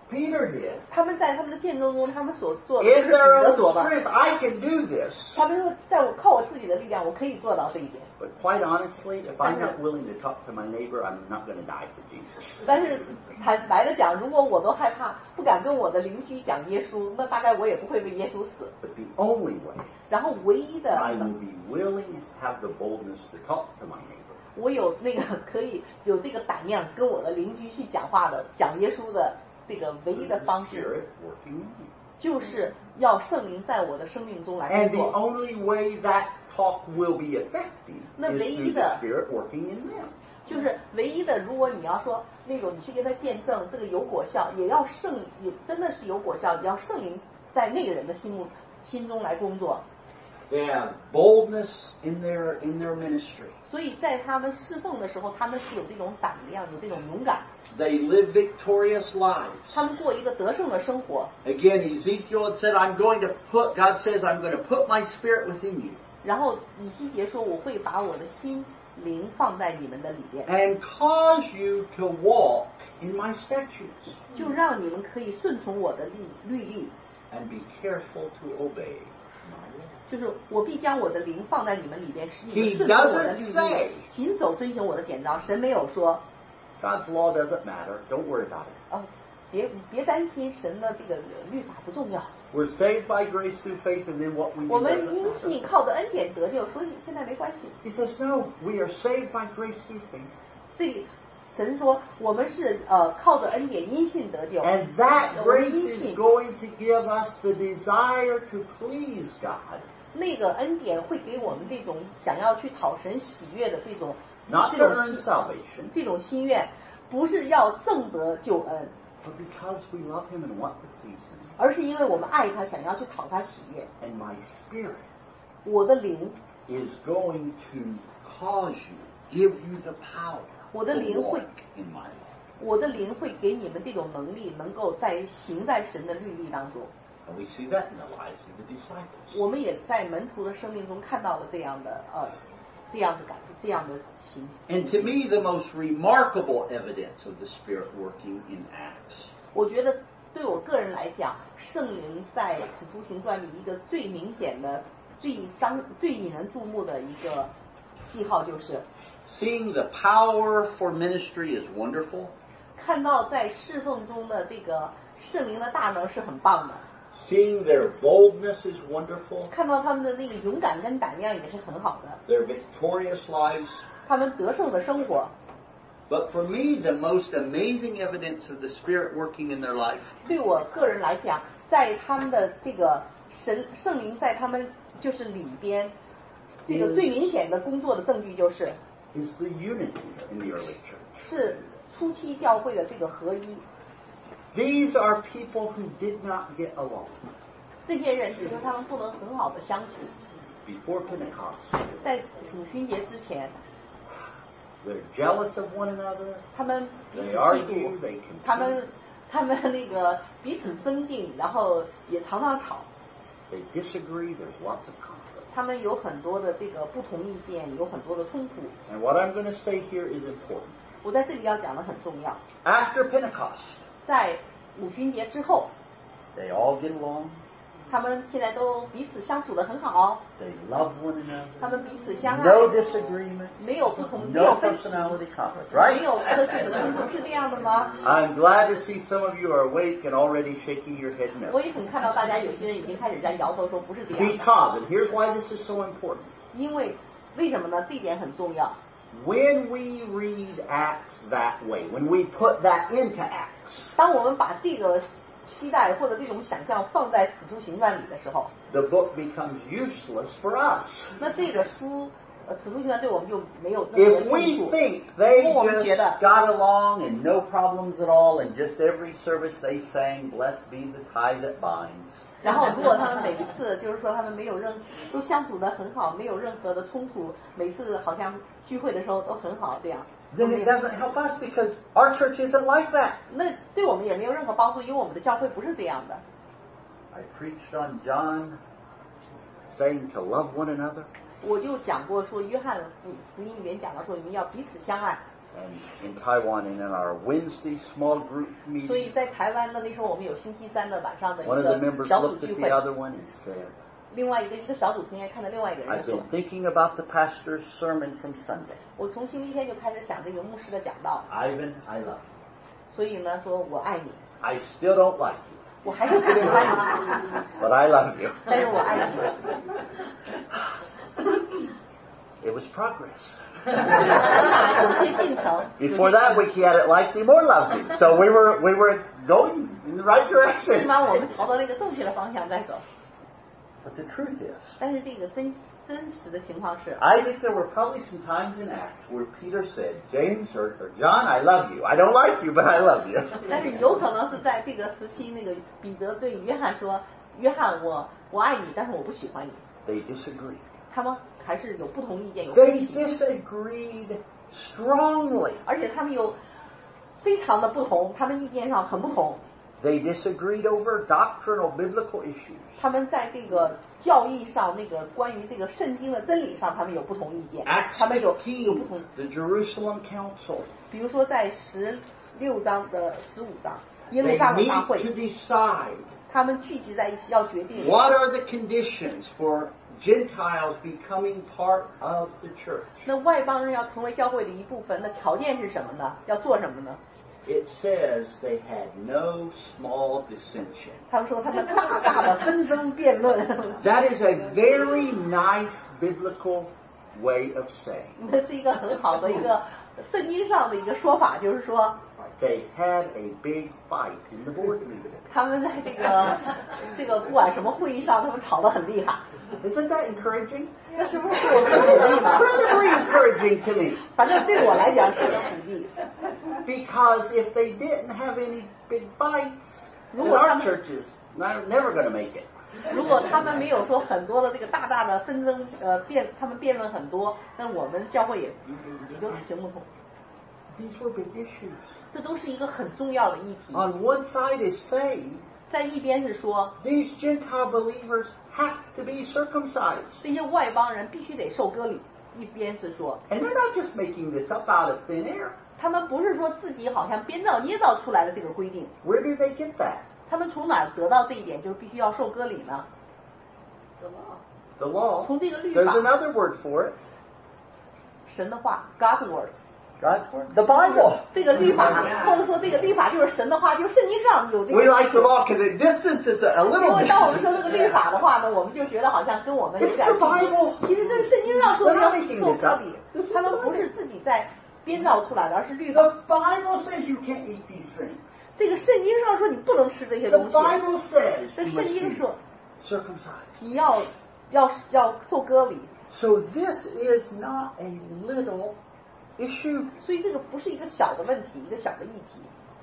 Peter did. 他们在他们的见证中，他们所做的就 In 是彼 their 得 own 所吧。 strength, I can do this. 他们说，在我靠我自己的力量，我可以做到这一点。 But quite honestly, if I'm not willing to talk to my neighbor, I'm not going to die for Jesus. 但是坦白的讲，如果我都害怕，不敢跟我的邻居讲耶稣，那大概我也不会为耶稣死。 But the only way 然后唯一的， I will be willing to have the boldness to talk to my neighbor 我有那个可以有这个胆量跟我的邻居去讲话的，讲耶稣的这个唯一的 is the 方式， Spirit working in me. 就是要圣灵在我的生命中来 And 工 the 作。 only way that talk will be effective 那 is 唯一 through 的 the Spirit working in them. 就是唯一的，如果你要说那种你去跟他见证这个有果效，也要圣也真的是有果效，也要圣灵在那个人的心目心中来工作。 They have boldness in their in their ministry. 所以在他们侍奉的时候，他们是有这种胆量，有这种勇敢， They live victorious lives. 他们过一个得胜的生活。 Again, Ezekiel had said, I'm going to put, God says, I'm going to put my spirit within you 然后以西结说，我会把我的心灵放在你们的里边， and cause you to walk in my statutes 就让你们可以顺从我的律律例， and be careful to obey my law. 就是我必将我的灵放在你们里边，使你 He 们顺从我的 doesn't 律 say 例，谨守遵行我的典章。神没有说， God's law doesn't matter. Don't worry about it. 哦，别别担心神的这个律法不重要， We're saved by grace through faith, and then what we 我 do 们 doesn't 因 matter. 信靠着恩典得救，所以现在没关系。 He says, no, we are saved by grace through faith. 这神说我们是呃靠着恩典因信得救， And that 我们 grace 因 is 信， going to give us the desire to please God. 那个恩典会给我们这种想要去讨神喜悦的这种 Not 这 to 种 earn 心 salvation, 这种心愿，不是要挣得救恩， but because we love Him and want to please Him. 而是因为我们爱他，想要去讨他喜悦。 And my spirit 我的灵， is going to cause you, give you the power 我的 to 灵会 walk in my law. 我的灵会给你们这种能力，能够在行在神的律例当中。 And we see that in the lives of the disciples. 我们也在门徒的生命中看到了这样的呃这样的感这样的形。 And to me, the most remarkable evidence of the Spirit working in Acts 我觉得对我个人来讲，圣灵在使徒行传里一个最明显的、最张、最引人注目的一个记号，就是 seeing the power for ministry is wonderful. 看到在侍奉中的这个圣灵的大能是很棒的， Seeing their boldness is wonderful. 看到他们的那个勇敢跟胆量也是很好的， Their victorious lives. 他们得胜的生活。 But for me, the most amazing evidence of the Spirit working in their life 对我个人来讲，在他们的这个神圣灵在他们就是里边，这个最明显的工作的证据就是 is the unity in the early church. 是初期教会的这个合一。 These are people who did not get along 这些人其实他们不能很好的相处， before Pentecost. 在五旬节之前， They're jealous of one another. 他们彼此 They 嫉 argue. 妒， They 他 compete. 们他们那个彼此争竞，然后也常常吵。 They disagree. There's lots of conflict. 他们有很多的这个不同意见，有很多的冲突。 And what I'm going to say here is important. 我在这里要讲的很重要。 After Pentecost, 在五旬节之后， they all get along. 他们现在都彼此相处得很好， They love one another. 他们彼此相爱， No disagreement. 没有不同，没有 No 分歧， personality conflict, 没 right? 有个性的冲突，是这样的吗？ I'm glad to see some of you are awake and already shaking your head 我 no. 也很看到大家有些人已经开始在摇头说不是这样的， Because, and here's why this is so important. 因为为什么呢？这一点很重要。 When we read Acts that way, when we put that into Acts, 当我们把这个期待或者这种想象放在《使徒行传》里的时候， the book becomes useless for us. 那这个书，呃，《使徒行传》对我们就没有任何 If we 用处。 think they 如果我们觉得 just got along and no problems at all, and just every service they sang, "Blessed be the tie that binds," 然后，如果他们每一次就是说他们没有任都相处得很好，没有任何的冲突，每次好像聚会的时候都很好，这样， then it doesn't help us because our church isn't like that. 那对我们也没有任何帮助，因为我们的教会不是这样的。 I preached on John saying to love one another. 我就讲过说，约翰福福音里面讲到说，你们要彼此相爱。 And in Taiwan, and in our Wednesday small group 所以 meeting, 在台湾呢，那时候我们有星期三的晚上的一 one of the 个 members 小组 looked 聚 at 会 the，other one and said, 另外一个一个小组成员看到另外一个人 I've 就说 been，thinking about the pastor's sermon from Sunday. 我从星期天就开始想这个牧师的讲道， Ivan, I love you. 所以呢说我爱你， I still don't like you, 我还是不喜欢你， but I love you. 但是我爱你。 It was progress. 有些进程。 Before that week, he had it liked him or loved him. So we were we were going in the right 起 direction. 码我们朝着那个正确的方向在走。 But the truth is, 但是这个真真实的情况是， I think there were probably some times in Acts where Peter said, James or, or John, I love you. I don't like you, but I love you. 但是有可能是在这个时期，那个彼得对约翰说：“约翰，我我爱你，但是我不喜欢你。” They disagreed. 他们还是有不同意见，有分 They 歧， disagreed strongly. 而且他们有非常的不同，他们意见上很不同。 They disagreed over doctrinal biblical issues. 他们在这个教义上，那个关于这个圣经的真理上，他们有不同意见。 Acts 他们有有不 fifteen, 同， the Jerusalem Council. 比如说在十六章的十五章，耶路 They 撒冷 meet 大 to 会， decide 他们聚集在一起要决定 what are the conditions for Gentiles becoming part of the church. 那外邦人要成为教会的一部分，那条件是什么呢？要做什么呢？ It says they had no small dissension. 他们说他们大大的纷争辩论， That is a very nice biblical way of saying. 这是一个很好的一个圣经上的一个说法，就是说 They had a big fight in the board meeting. 他们在这个这个不管什么会议上，他们吵得很厉害。 Isn't that encouraging? 那是不是对我们鼓励呢？ Incredibly encouraging to me. 反正对我来讲是个鼓励。 Because if they didn't have any big fights, then 如果他 our 们 church is not, never going to make it. 如果他们没有说很多的这个大大的纷争，呃辩，他们辩论很多，那我们教会也也也就行不通。 These were big issues. 这都是一个很重要的议题。 On one side is saying 在一边是说 these Gentile believers have to be circumcised. 这些外邦人必须得受割礼，一边是说 And they're not just making this up out of thin air. 他们不是说自己好像编造捏造出来的这个规定， Where do they get that? 他们从哪儿得到这一点，就是必须要受割礼呢？ The law. 从这个律 There's 法， another word for it. 神的话 ，God's word， God's word. The Bible. 这个律法，或者说这个律法就是神的话，就是圣经上有这个 We 意 like the 思。 law because it distances it a 因 little 为当我们说 bit. 这个律法的话呢，我们就觉得好像跟我们有 It's 点 the 距离 Bible. 其实这圣经上说的 We're 要 not making 受 this 割 up. 礼，他们不是自己在编造出来的，而是律法。 The Bible says you can't eat these things. 这个圣经上说你不能吃这些 The 东西， Bible says 这 you 圣 must 经 be 说 circumcised. 你要要要受割礼， So this is not a little issue, 所以这个不是一个小的问题，一个小的议题。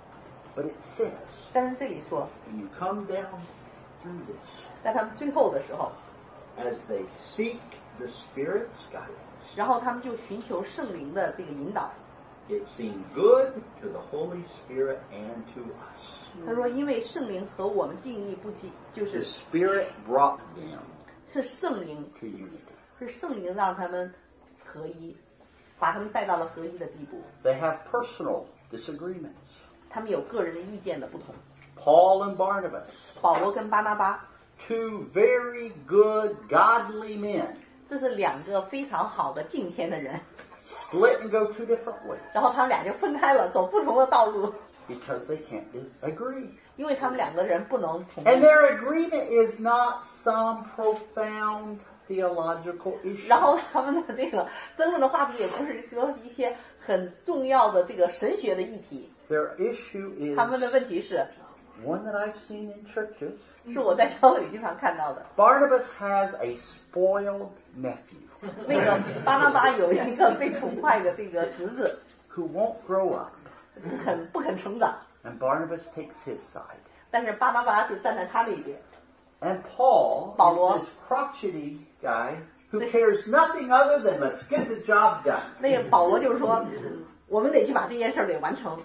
but it says 但是这里说， when you come down through this, 在他们最后的时候， as they seek the Spirit's guidance, 然后他们就寻求圣灵的这个引导。 it seemed good to the Holy Spirit and to us. 他说，因为圣灵和我们定义不及，就 The 是 Spirit brought them 是圣灵， to unity. 是圣灵让他们合一，把他们带到了合一的地步。 They have personal disagreements. 他们有个人的意见的不同。 Paul and Barnabas, 保罗跟巴拿巴， two very good, godly men, 这是两个非常好的敬天的人， split and go two different ways 然后他们俩就分开了，走不同的道路， because they can't agree. 因为他们两个人不能统 And 一。 their agreement is not some profound theological 然 issue. 后他们的这个争论的话题也不是说一些很重要的这个神学的议题， Their issue 他们的 is 问题是， one that I've seen in churches. 是我在教会里经常看到的。 Barnabas has a spoiled nephew 那个巴拿巴有一个被宠坏的这个侄子， who won't grow up, 不肯不肯成长， and Barnabas takes his side. 但是巴拿巴就站在他那边。 And Paul Paulo. is this crotchety guy who cares nothing other than let's get the job done. 那个保罗就是说，我们得去把这件事儿给完成。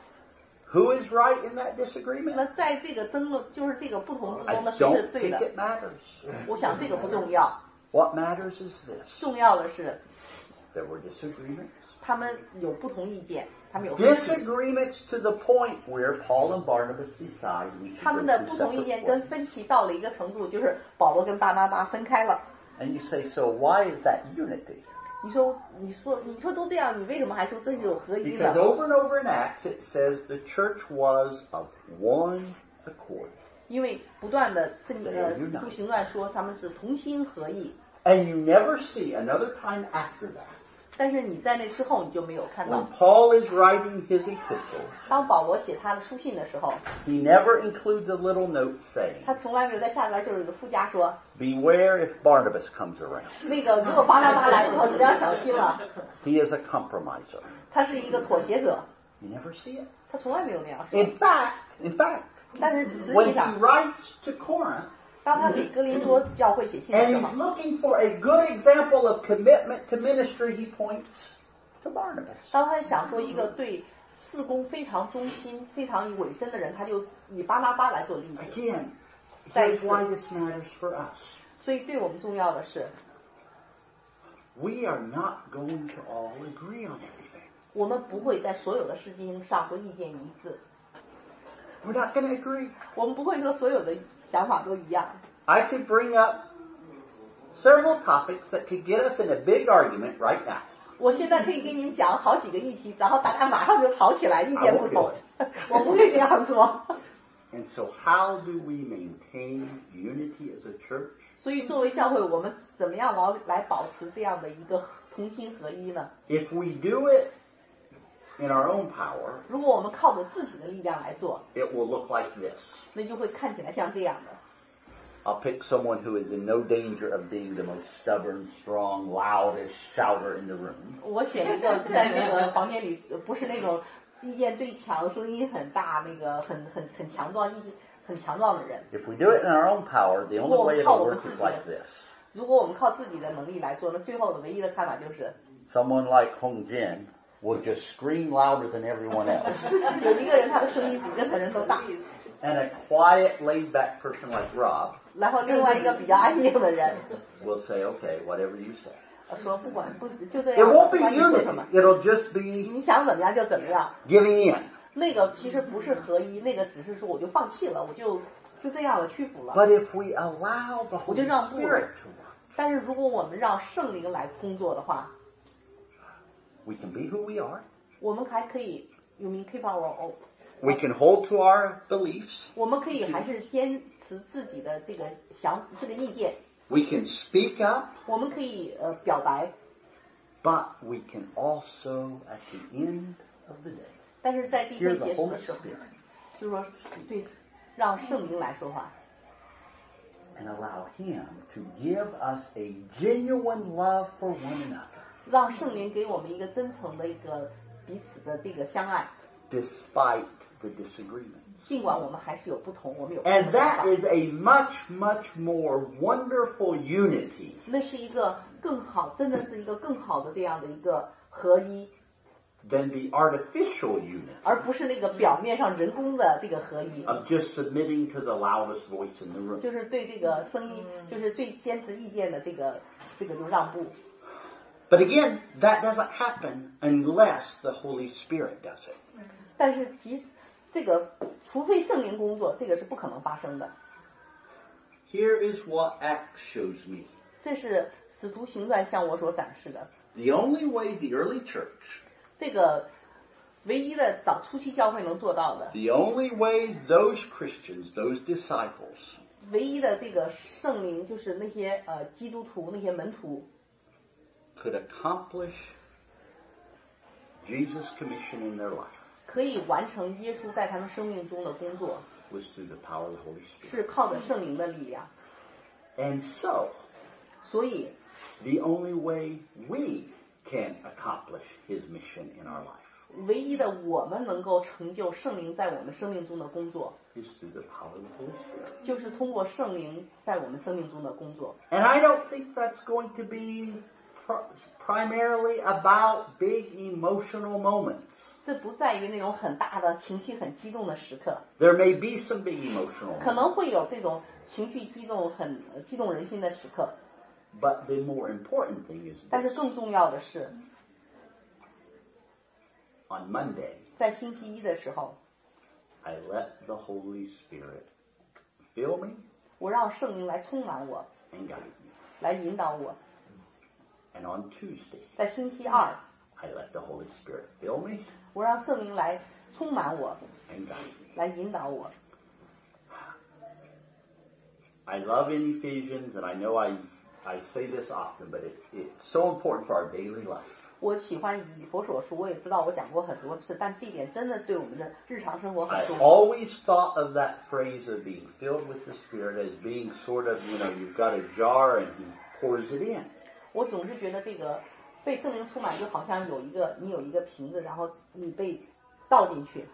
Who is right in that 那 disagreement? 在这个争论，就是这个不同之 I 中的谁是 don't 对 think 的？ it matters. 我想这个不重要， What matters is this. 重要的是 there were disagreements. 他们有不同意见，他们有分歧。 Disagreements to the point where Paul and Barnabas decide we 他 should 们 go 的 two 不同意 separate 见跟 ways. 分歧到了一个程度，就是保罗跟巴拿巴分开了。 And you say, so why is that unity? 你说，你说，你说都这样，你为什么还说这是有合一 Because 呢？ over and over in Acts it says the church was of one accord. 因为不断的圣呃使徒行传说他们是同心合意， And you never see another time after that. 但是你在那之后你就没有看 When 到。 Paul is writing his epistles, 当保罗写他的书信的时候， he never includes a little note saying, 他从来没有在下边就是有个附加说， beware if Barnabas comes around. 那个如果巴拿巴来之后，你要小心了， He is a compromiser. 他是一个妥协者， You never see it. 他从来没有那样说。 In fact, in fact, 但是实 when 际 he 上， writes to Corinth, 当他给哥林多教会写信的 and 时 he's 候， looking for a good example of commitment to ministry, he points to Barnabas. 当他想说一个对事工非常忠心、非常以委身的人，他就以巴拿巴来做例子。 Again, here's why this matters for us. 所以对我们重要的是， We are not going to all agree on everything. 我们不会在所有的事情上都意见一致， We're not going to agree. 我们不会说所有的想法都一样。 I could bring up several topics that could get us in a big argument right now. 我现在可以跟你们讲好几个议题，然后大家马上就吵起来，意见不同。我不会这样做。 And so how do we maintain unity as a church? 所以作为教会，我们怎么样来来保持这样的一个同心合一呢？ If we do it in our own power, 如果我们靠着自己的力量来做， it will look like this. 那就会看起来像这样的。 I'll pick someone who is in no danger of being the most stubborn, strong, loudest shouter in the room. 我选一个在那个房间里不是那种意见最强、声音很大、那个很很很强壮、意很强壮的人。 If we do it in our own power, the only way it'll work is like this. 如果我们靠自己的能力来做，那最后的唯一的看法就是， Someone like Hong Jin will just scream louder than everyone else. 有一个人他的声音比任何人都大， And a quiet, laid-back person like Rob 然后另外一个比较安静的人 will say, okay, whatever you say. 说不管不就这 It 样， won't 不 be 管你说什么， unity. It'll just be 你想怎么样就怎么样。 giving in. 那个其实不是合一，那个只是说我就放弃了，我就就这样了，屈服了。 But if we allow the Holy Spirit to work, 但是如果我们让圣灵来工作的话， we can be who we are. 我们还可以有名 keep our own， We can hold to our beliefs. 我们可以还是坚持自己的这个想这个意见， We can speak up, 我们可以呃表白， but we can also, at the end of the day, 但是在地 hear 会 the 结束 Holy 的时候， Spirit 就是说对，让圣灵来说话， and allow Him to give us a genuine love for one another, 让圣灵给我们一个真诚的一个彼此的这个相爱， despite the disagreements. 尽管我们还是有不同，我们有不 And 同的想 that 法， is a much, much more wonderful unity 那是一个更好，真的是一个更好的这样的一个合一， than the artificial unity 而不是那个表面上人工的这个合一， of just submitting to the loudest voice in the room. 就是对这个声音，就是最坚持意见的这个这个就让步。 But again, that doesn't happen unless the Holy Spirit does it. 但是即这个，除非圣灵工作，这个是不可能发生的。 Here is what Acts shows me. 这是使徒行传向我所展示的。 The only way the early church, 这个唯一的早初期教会能做到的， the only way those Christians, those disciples, 唯一的这个圣灵就是那些呃基督徒那些门徒 could accomplish Jesus' commission in their life 可以完成耶稣在他们生命中的工作， was through the power of the Holy Spirit. 是靠着圣灵的力量。 And so, 所以， the only way we can accomplish His mission in our life 唯一的我们能够成就圣灵在我们生命中的工作， is through the power of the Holy Spirit. 就是通过圣灵在我们生命中的工作。 And I don't think that's going to be pr- primarily about big emotional moments. 这不在于那种很大的情绪很激动的时刻， There may be some big emotional 可 moments. 能会有这种情绪激动很呃激动人心的时刻， But the more important thing is 但是 this. 更重要的是， On Monday, 在星期一的时候， I let the Holy Spirit fill me 我让圣灵来充满我， and guide me. 来引导我。 And on Tuesday, 在星期二， I let the Holy Spirit fill me 我让圣灵来充满我， and guide me. 来引导我。 I love in Ephesians, and I know I I say this often, but it, it's so important for our daily life. 我喜欢以佛所书，我也知道我讲过很多次，但这一点真的对我们的日常生活 I 很重要。 always thought of that phrase of being filled with the Spirit as being sort of, you know, you've got a jar and He pours it in. 我总是觉得这个被圣灵充满，就好像有一个你有一个瓶子，然后你被倒进去。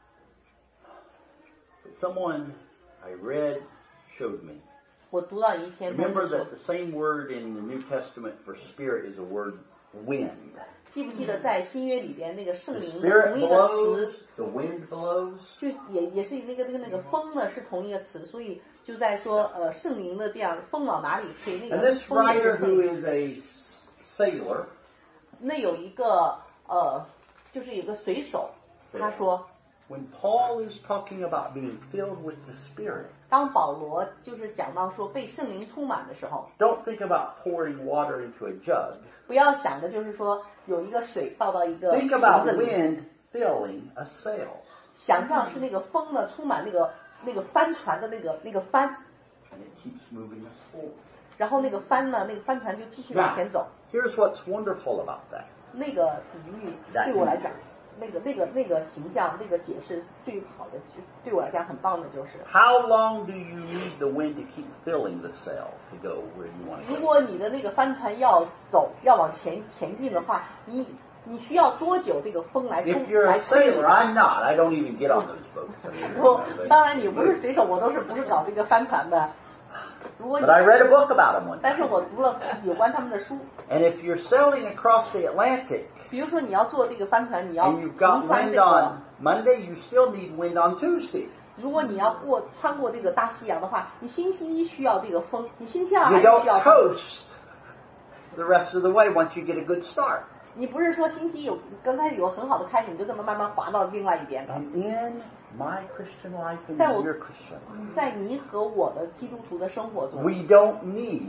But someone I read showed me. 我读到一篇东 Remember 西说 that the same word in the New Testament for Spirit is a word wind. 记不记得在新约里边那个 The 圣灵的 Spirit 同一个 blows, 词， the wind blows. 就也也是那个那个那个风呢是同一个词，所以就在说呃圣灵的这样风往哪里吹，那 And 个 this 风也 writer 是圣 who 灵。 is a sailor 那有一个呃就是有个水手，他说 when Paul is talking about being filled with the Spirit, 当保罗就是讲到说被圣灵充满的时候， don't think about pouring water into a jug. 不要想的就是说有一个水倒到一个 Think 瓶 about 子里， wind filling a sail. 想象是那个风呢充满那个那个帆船的那个那个帆， And it keeps moving us forward. 然后那个帆呢那个帆船就继续往前走。 Here's what's wonderful about that. 那个比喻对我来讲，那个那个那个形象那个解释最好的，就对我来讲很棒的就是， How long do you need the wind to keep filling the sail to go where you want 如 to go? 果你的那个帆船要走要往前前进的话，你你需要多久这个风来冲 If you're 来 a 吹 sailor, 你？ I'm not. I don't even get on those boats. I mean, 不 you know, they- 当然你不是水手，我都是不是搞这个帆船的。如果你 But I read a book about them one 但是 time. 我读了有关他们的书， And if you're sailing across the Atlantic 比如说你要坐这个帆船，你要 and you've got 横穿 wind 这个 on Monday, you still need wind on Tuesday. 如果你要过穿过这个大西洋的话，你星期一需要这个风，你星期二 You 还是 don't 需要风。 coast the rest of the way once you get a good start. 你不是说星期一有刚开始有很好的开始，你就这么慢慢滑到另外一边的。 And in my Christian life and 在我 in your Christian life, 在你和我的基督徒的生活中， we don't need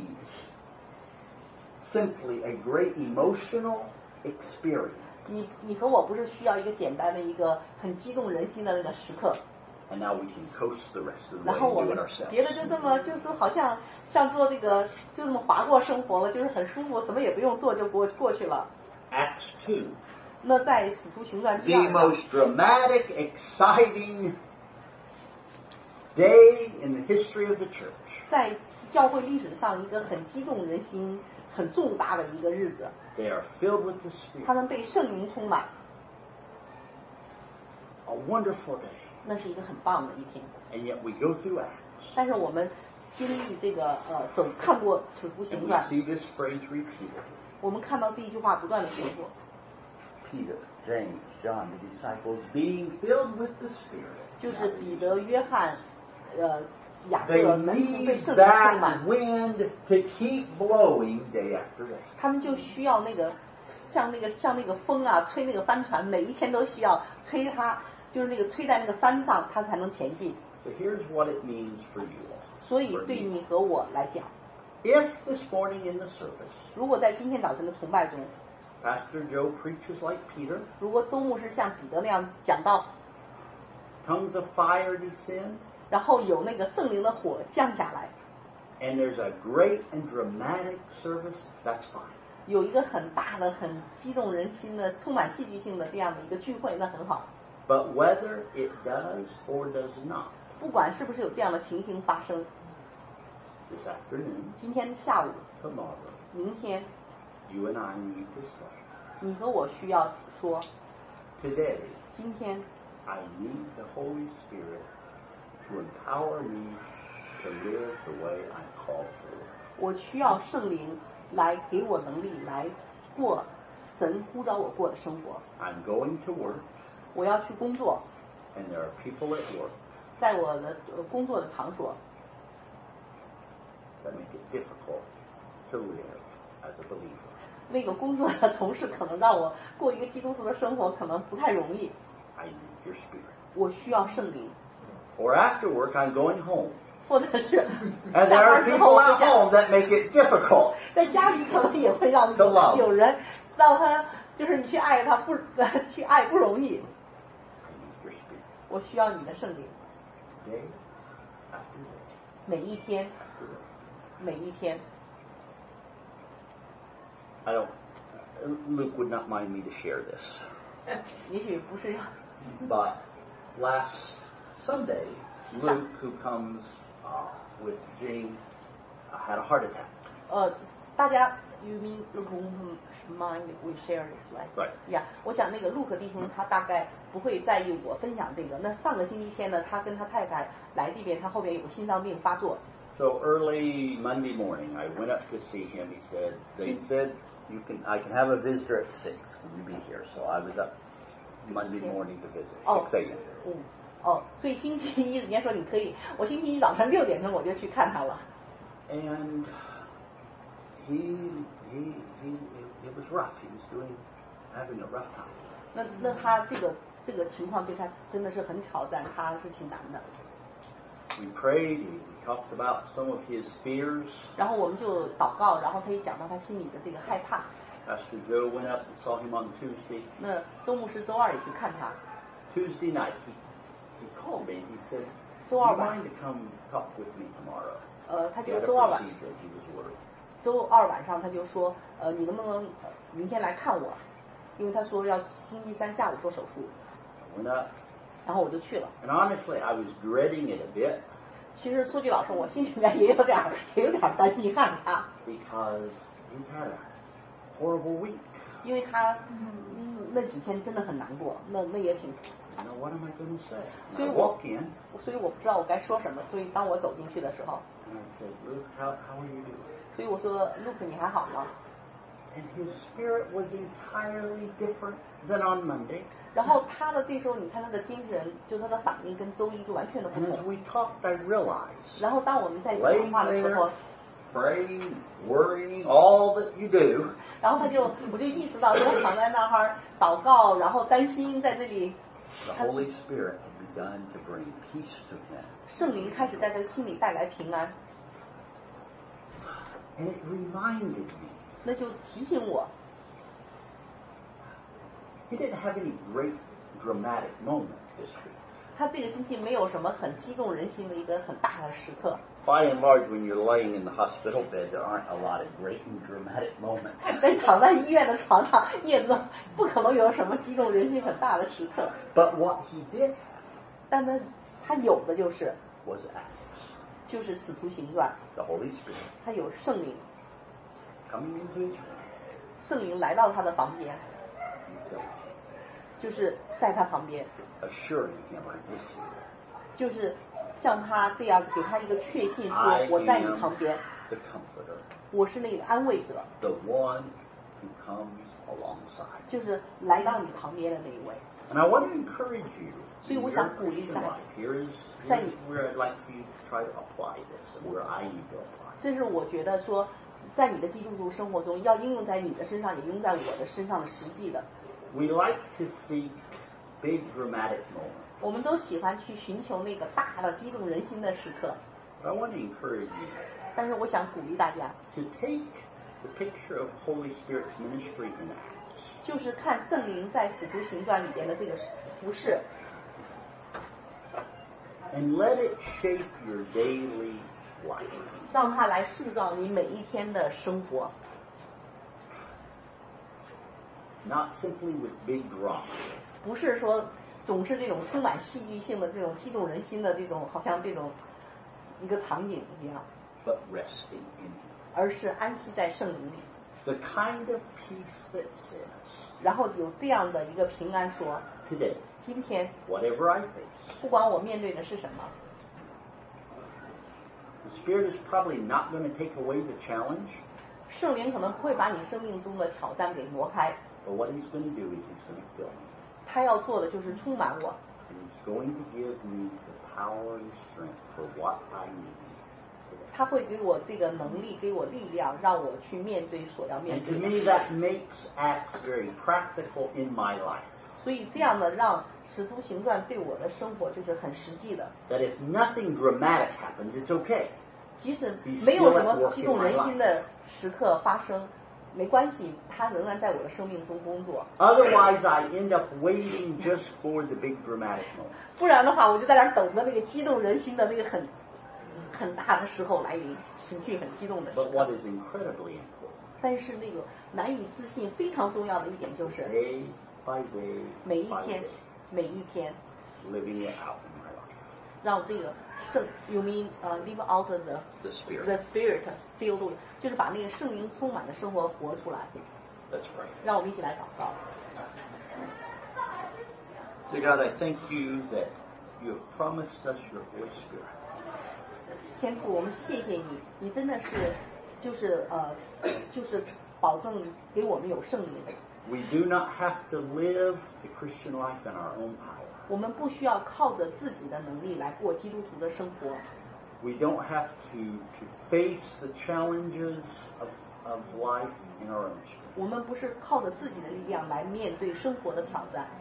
simply a great emotional experience. 你你和我不是需要一个简单的一个很激动人心的那个时刻， And now we can coast the rest of the 然 way 后 and 我 do 们 it ourselves. 别的就这么就是好像像做这个就这么划过生活了，就是很舒服，什么也不用做就过过去了。 Acts two, 那在使徒行传第 the 二章， most dramatic, exciting day in the history of the church. 在教会历史上一个很激动人心、很重大的一个日子， They are filled with the 他 Spirit. 们被圣灵充满， A wonderful day. 那是一个很棒的一天。 And yet we go through Acts 但是我们经历这个呃走看过使徒 and 行 we 传， see this phrase repeated. 我们看到这一句话不断的重复。 Peter, James, John, the disciples, being filled with the Spirit. 就是彼得、约翰、呃雅 They 各门徒被 need 圣灵充 that 满， wind to keep blowing day after day. 他们就需要那个像那个像那个风啊，吹那个帆船，每一天都需要吹它，就是那个吹在那个帆上，它才能前进。 So here's what it means for you all. 所以 for 对 me. 你和我来讲， If this morning in the service, 如果在今天早晨的崇拜中， Pastor Joe preaches like Peter, 如果周牧师像彼得那样讲到， tongues of fire descend, 然后有那个圣灵的火降下来， and there's a great and dramatic service, that's fine. 有一个很大的、很激动人心的、充满戏剧性的这样的一个聚会，那很好。 But whether it does or does not, 不管是不是有这样的情形发生， this afternoon, 今天下午、 tomorrow, 明天， you and I need to say, 你和我需要说， today, 今天 I need the Holy Spirit to empower me to live the way I'm called to live. 我需要圣灵来给我能力来过神呼召我过的生活。 I'm going to work, 我要去工作， and there are people at work 在我的呃工作的场所， that make it difficult to live as a believer. 那个工作的同事可能让我过一个基督徒的生活，可能不太容易。 I need your spirit. 我需要圣灵， Or after work, I'm going home. 或者是 And 下 there are 班之后 people 回 at 家， home that make it difficult. 在家里可能也会让 To love. 有人让他，就是你去爱他不去爱不容易。 I need your spirit. 我需要你的圣灵， Day after day 每一天， after day. 每一天。 I don't, Luke would not mind me to share this. 也许不是， But last Sunday, Luke, who comes uh, with Jean, uh, had a heart attack. 呃，大家 you mean mind we share this right? Right. Yeah， 我想那个陆克弟兄他大概不会在意我分享这个。那上个星期天呢，他跟他太太来这边，他后边有个心脏病发作。 So early Monday morning, I went up to see him. He said, they said, you can, I can have a visitor at six. Will you be here? So I was up Monday morning to visit, Oh. six a.m. 嗯，哦，所以星期一人家说你可以，我星期一早上六点钟我就去看他了。 And he, he, he, it, it was rough. He was doing, having a rough time. 那那他这个这个情况对他真的是很挑战，他是挺难的。 We prayed. We talked about some of his fears. 然后我们就祷告，然后他也讲到他心里的这个害怕。 Pastor Joe went up and saw him on Tuesday. 那周牧师周二也去看他。 Tuesday night, he, he called me. He said, "Do 周 you 二晚， mind to come talk with me tomorrow?" 呃，他 He 就 had a 周二晚， procedure. He was worried. 周二晚上他就说，呃，你能不能呃明天来看我？因为他说要星期三下午做手术。 I went up, 然后我就去了。 and honestly, I was dreading it a bit 其实说句老实，我心里面也有点儿也有点儿担心害怕， because he's had a horrible week. 因为他嗯那几天真的很难过，那那也挺， You know, what am I going to say? And 所 I 以我 walked in, 所以我不知道我该说什么。所以当我走进去的时候， and I said, "Luke, how, how are you doing?" 所以我说 Luke 你还好吗？ And his spirit was entirely different than on Monday. 然后他的这时候，你看他的精神，就他的反应跟周一就完全的不 And as 同。 we talked, I realized 然后当我们在讲 laying 话的时 there, 候， praying, worrying, all that you do, 然后他就我就意识到，我躺在那儿祷告，然后担心在这里， the Holy Spirit had begun to bring peace to him. 圣灵开始在他心里带来平安， And it reminded me, 那就提醒我， he didn't have any great dramatic moment this week. 他这个星期没有什么很激动人心的一个很大的时刻。 By and large, when you're laying in the hospital bed, there aren't a lot of great and dramatic moments. 但躺在医院的床上，你也不不可能有什么激动人心很大的时刻。 But what he did have 但他他有的就是 was Acts, 就是使徒行传， the Holy Spirit 他有圣灵， coming into his room, 圣灵来到他的旁边， and filling him, 就是在他旁边， assuring him, "I'm with you." 就是像他这样给他一个确信， I 说我在你 am 旁边， the comforter, 我是那个安慰者， the one who comes alongside. 就是来到你旁边的那一位。 And I want to encourage you So in you your want to Christian encourage life. Here is Say- here's where I'd like for you to try to apply this, and where I need to apply. 这是我觉得说，在你的基督徒生活中要应用在你的身上，也用在我的身上的实际的。 We like to seek big dramatic moments. 我们都喜欢去寻求那个大的激动人心的时刻， But I want to encourage you 但是我想鼓励大家， to take the picture of Holy Spirit's ministry in Acts 就是看圣灵在使徒行传里边的这个服饰， and let it shape your daily life. 让它来塑造你每一天的生活， Not simply with big drama, 不是说总是这种充满戏剧性的这种激动人心的这种，好像这种一个场景一样， but resting in Him. 而是安息在圣灵里， The kind of peace that says, 然后有这样的一个平安说， today, 今天 whatever I face, 不管我面对的是什么， the Spirit is probably not going to take away the challenge, 圣灵可能不会把你生命中的挑战给挪开， but what He's going to do is He's going to fill me. 他要做的就是充满我， And He's going to give me the power and strength for what I need 他会给我这个能力，给我力量，让我去面对所要面 And to 对 me 的。 that makes Acts very practical in my life. 所以这样的让使徒行传对我的生活就是很实际的。 That if nothing dramatic happens, it's okay. 即使没有什么激动人心的时刻发生，没关系，他仍然在我的生命中工作。 Otherwise, I end up waiting just for the big dramatic moment. 不然的话，我就在那儿等着那个激动人心的那个很很大的时候来临，情绪很激动的时 But what 刻。 is incredibly important, 但是那个难以置信，非常重要的一点就是 day by day 每一 by 天 day, 每一天 living it out in my life. 让这个圣 you mean 呃、uh, live out the The Spirit. the spirit filled， 就是把那个圣灵充满的生活活出来。 Let's pray. 让我们一起来祷告。 Dear God, I thank you that you have promised us your Holy Spirit. 天父，我们谢谢你，你真的是就是呃就是保证给我们有圣灵， We do not have to live the Christian life in our own power. 我们不需要靠着自己的能力来过基督徒的生活， We don't have to, to face the challenges of, of life in our own strength. 我们不是靠着自己的力量来面对生活的挑战，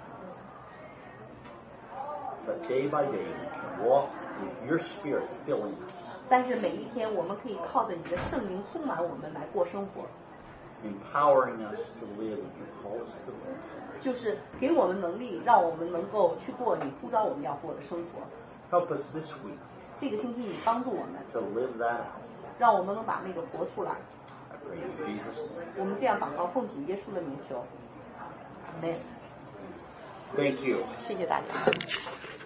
But day by day we can walk with your Spirit filling us, 但是每一天我们可以靠着你的圣灵充满我们来过生活， empowering us to live as you call us to live. 就是给我们能力，让我们能够去过你呼召我们要过的生活。 Help us this week 这个星期你帮助我们， to live that out. 让我们能把那个活出来。 I pray in Jesus' name. 我们这样祷告，奉主耶稣的名求，阿门。 Thank you. 谢谢大家。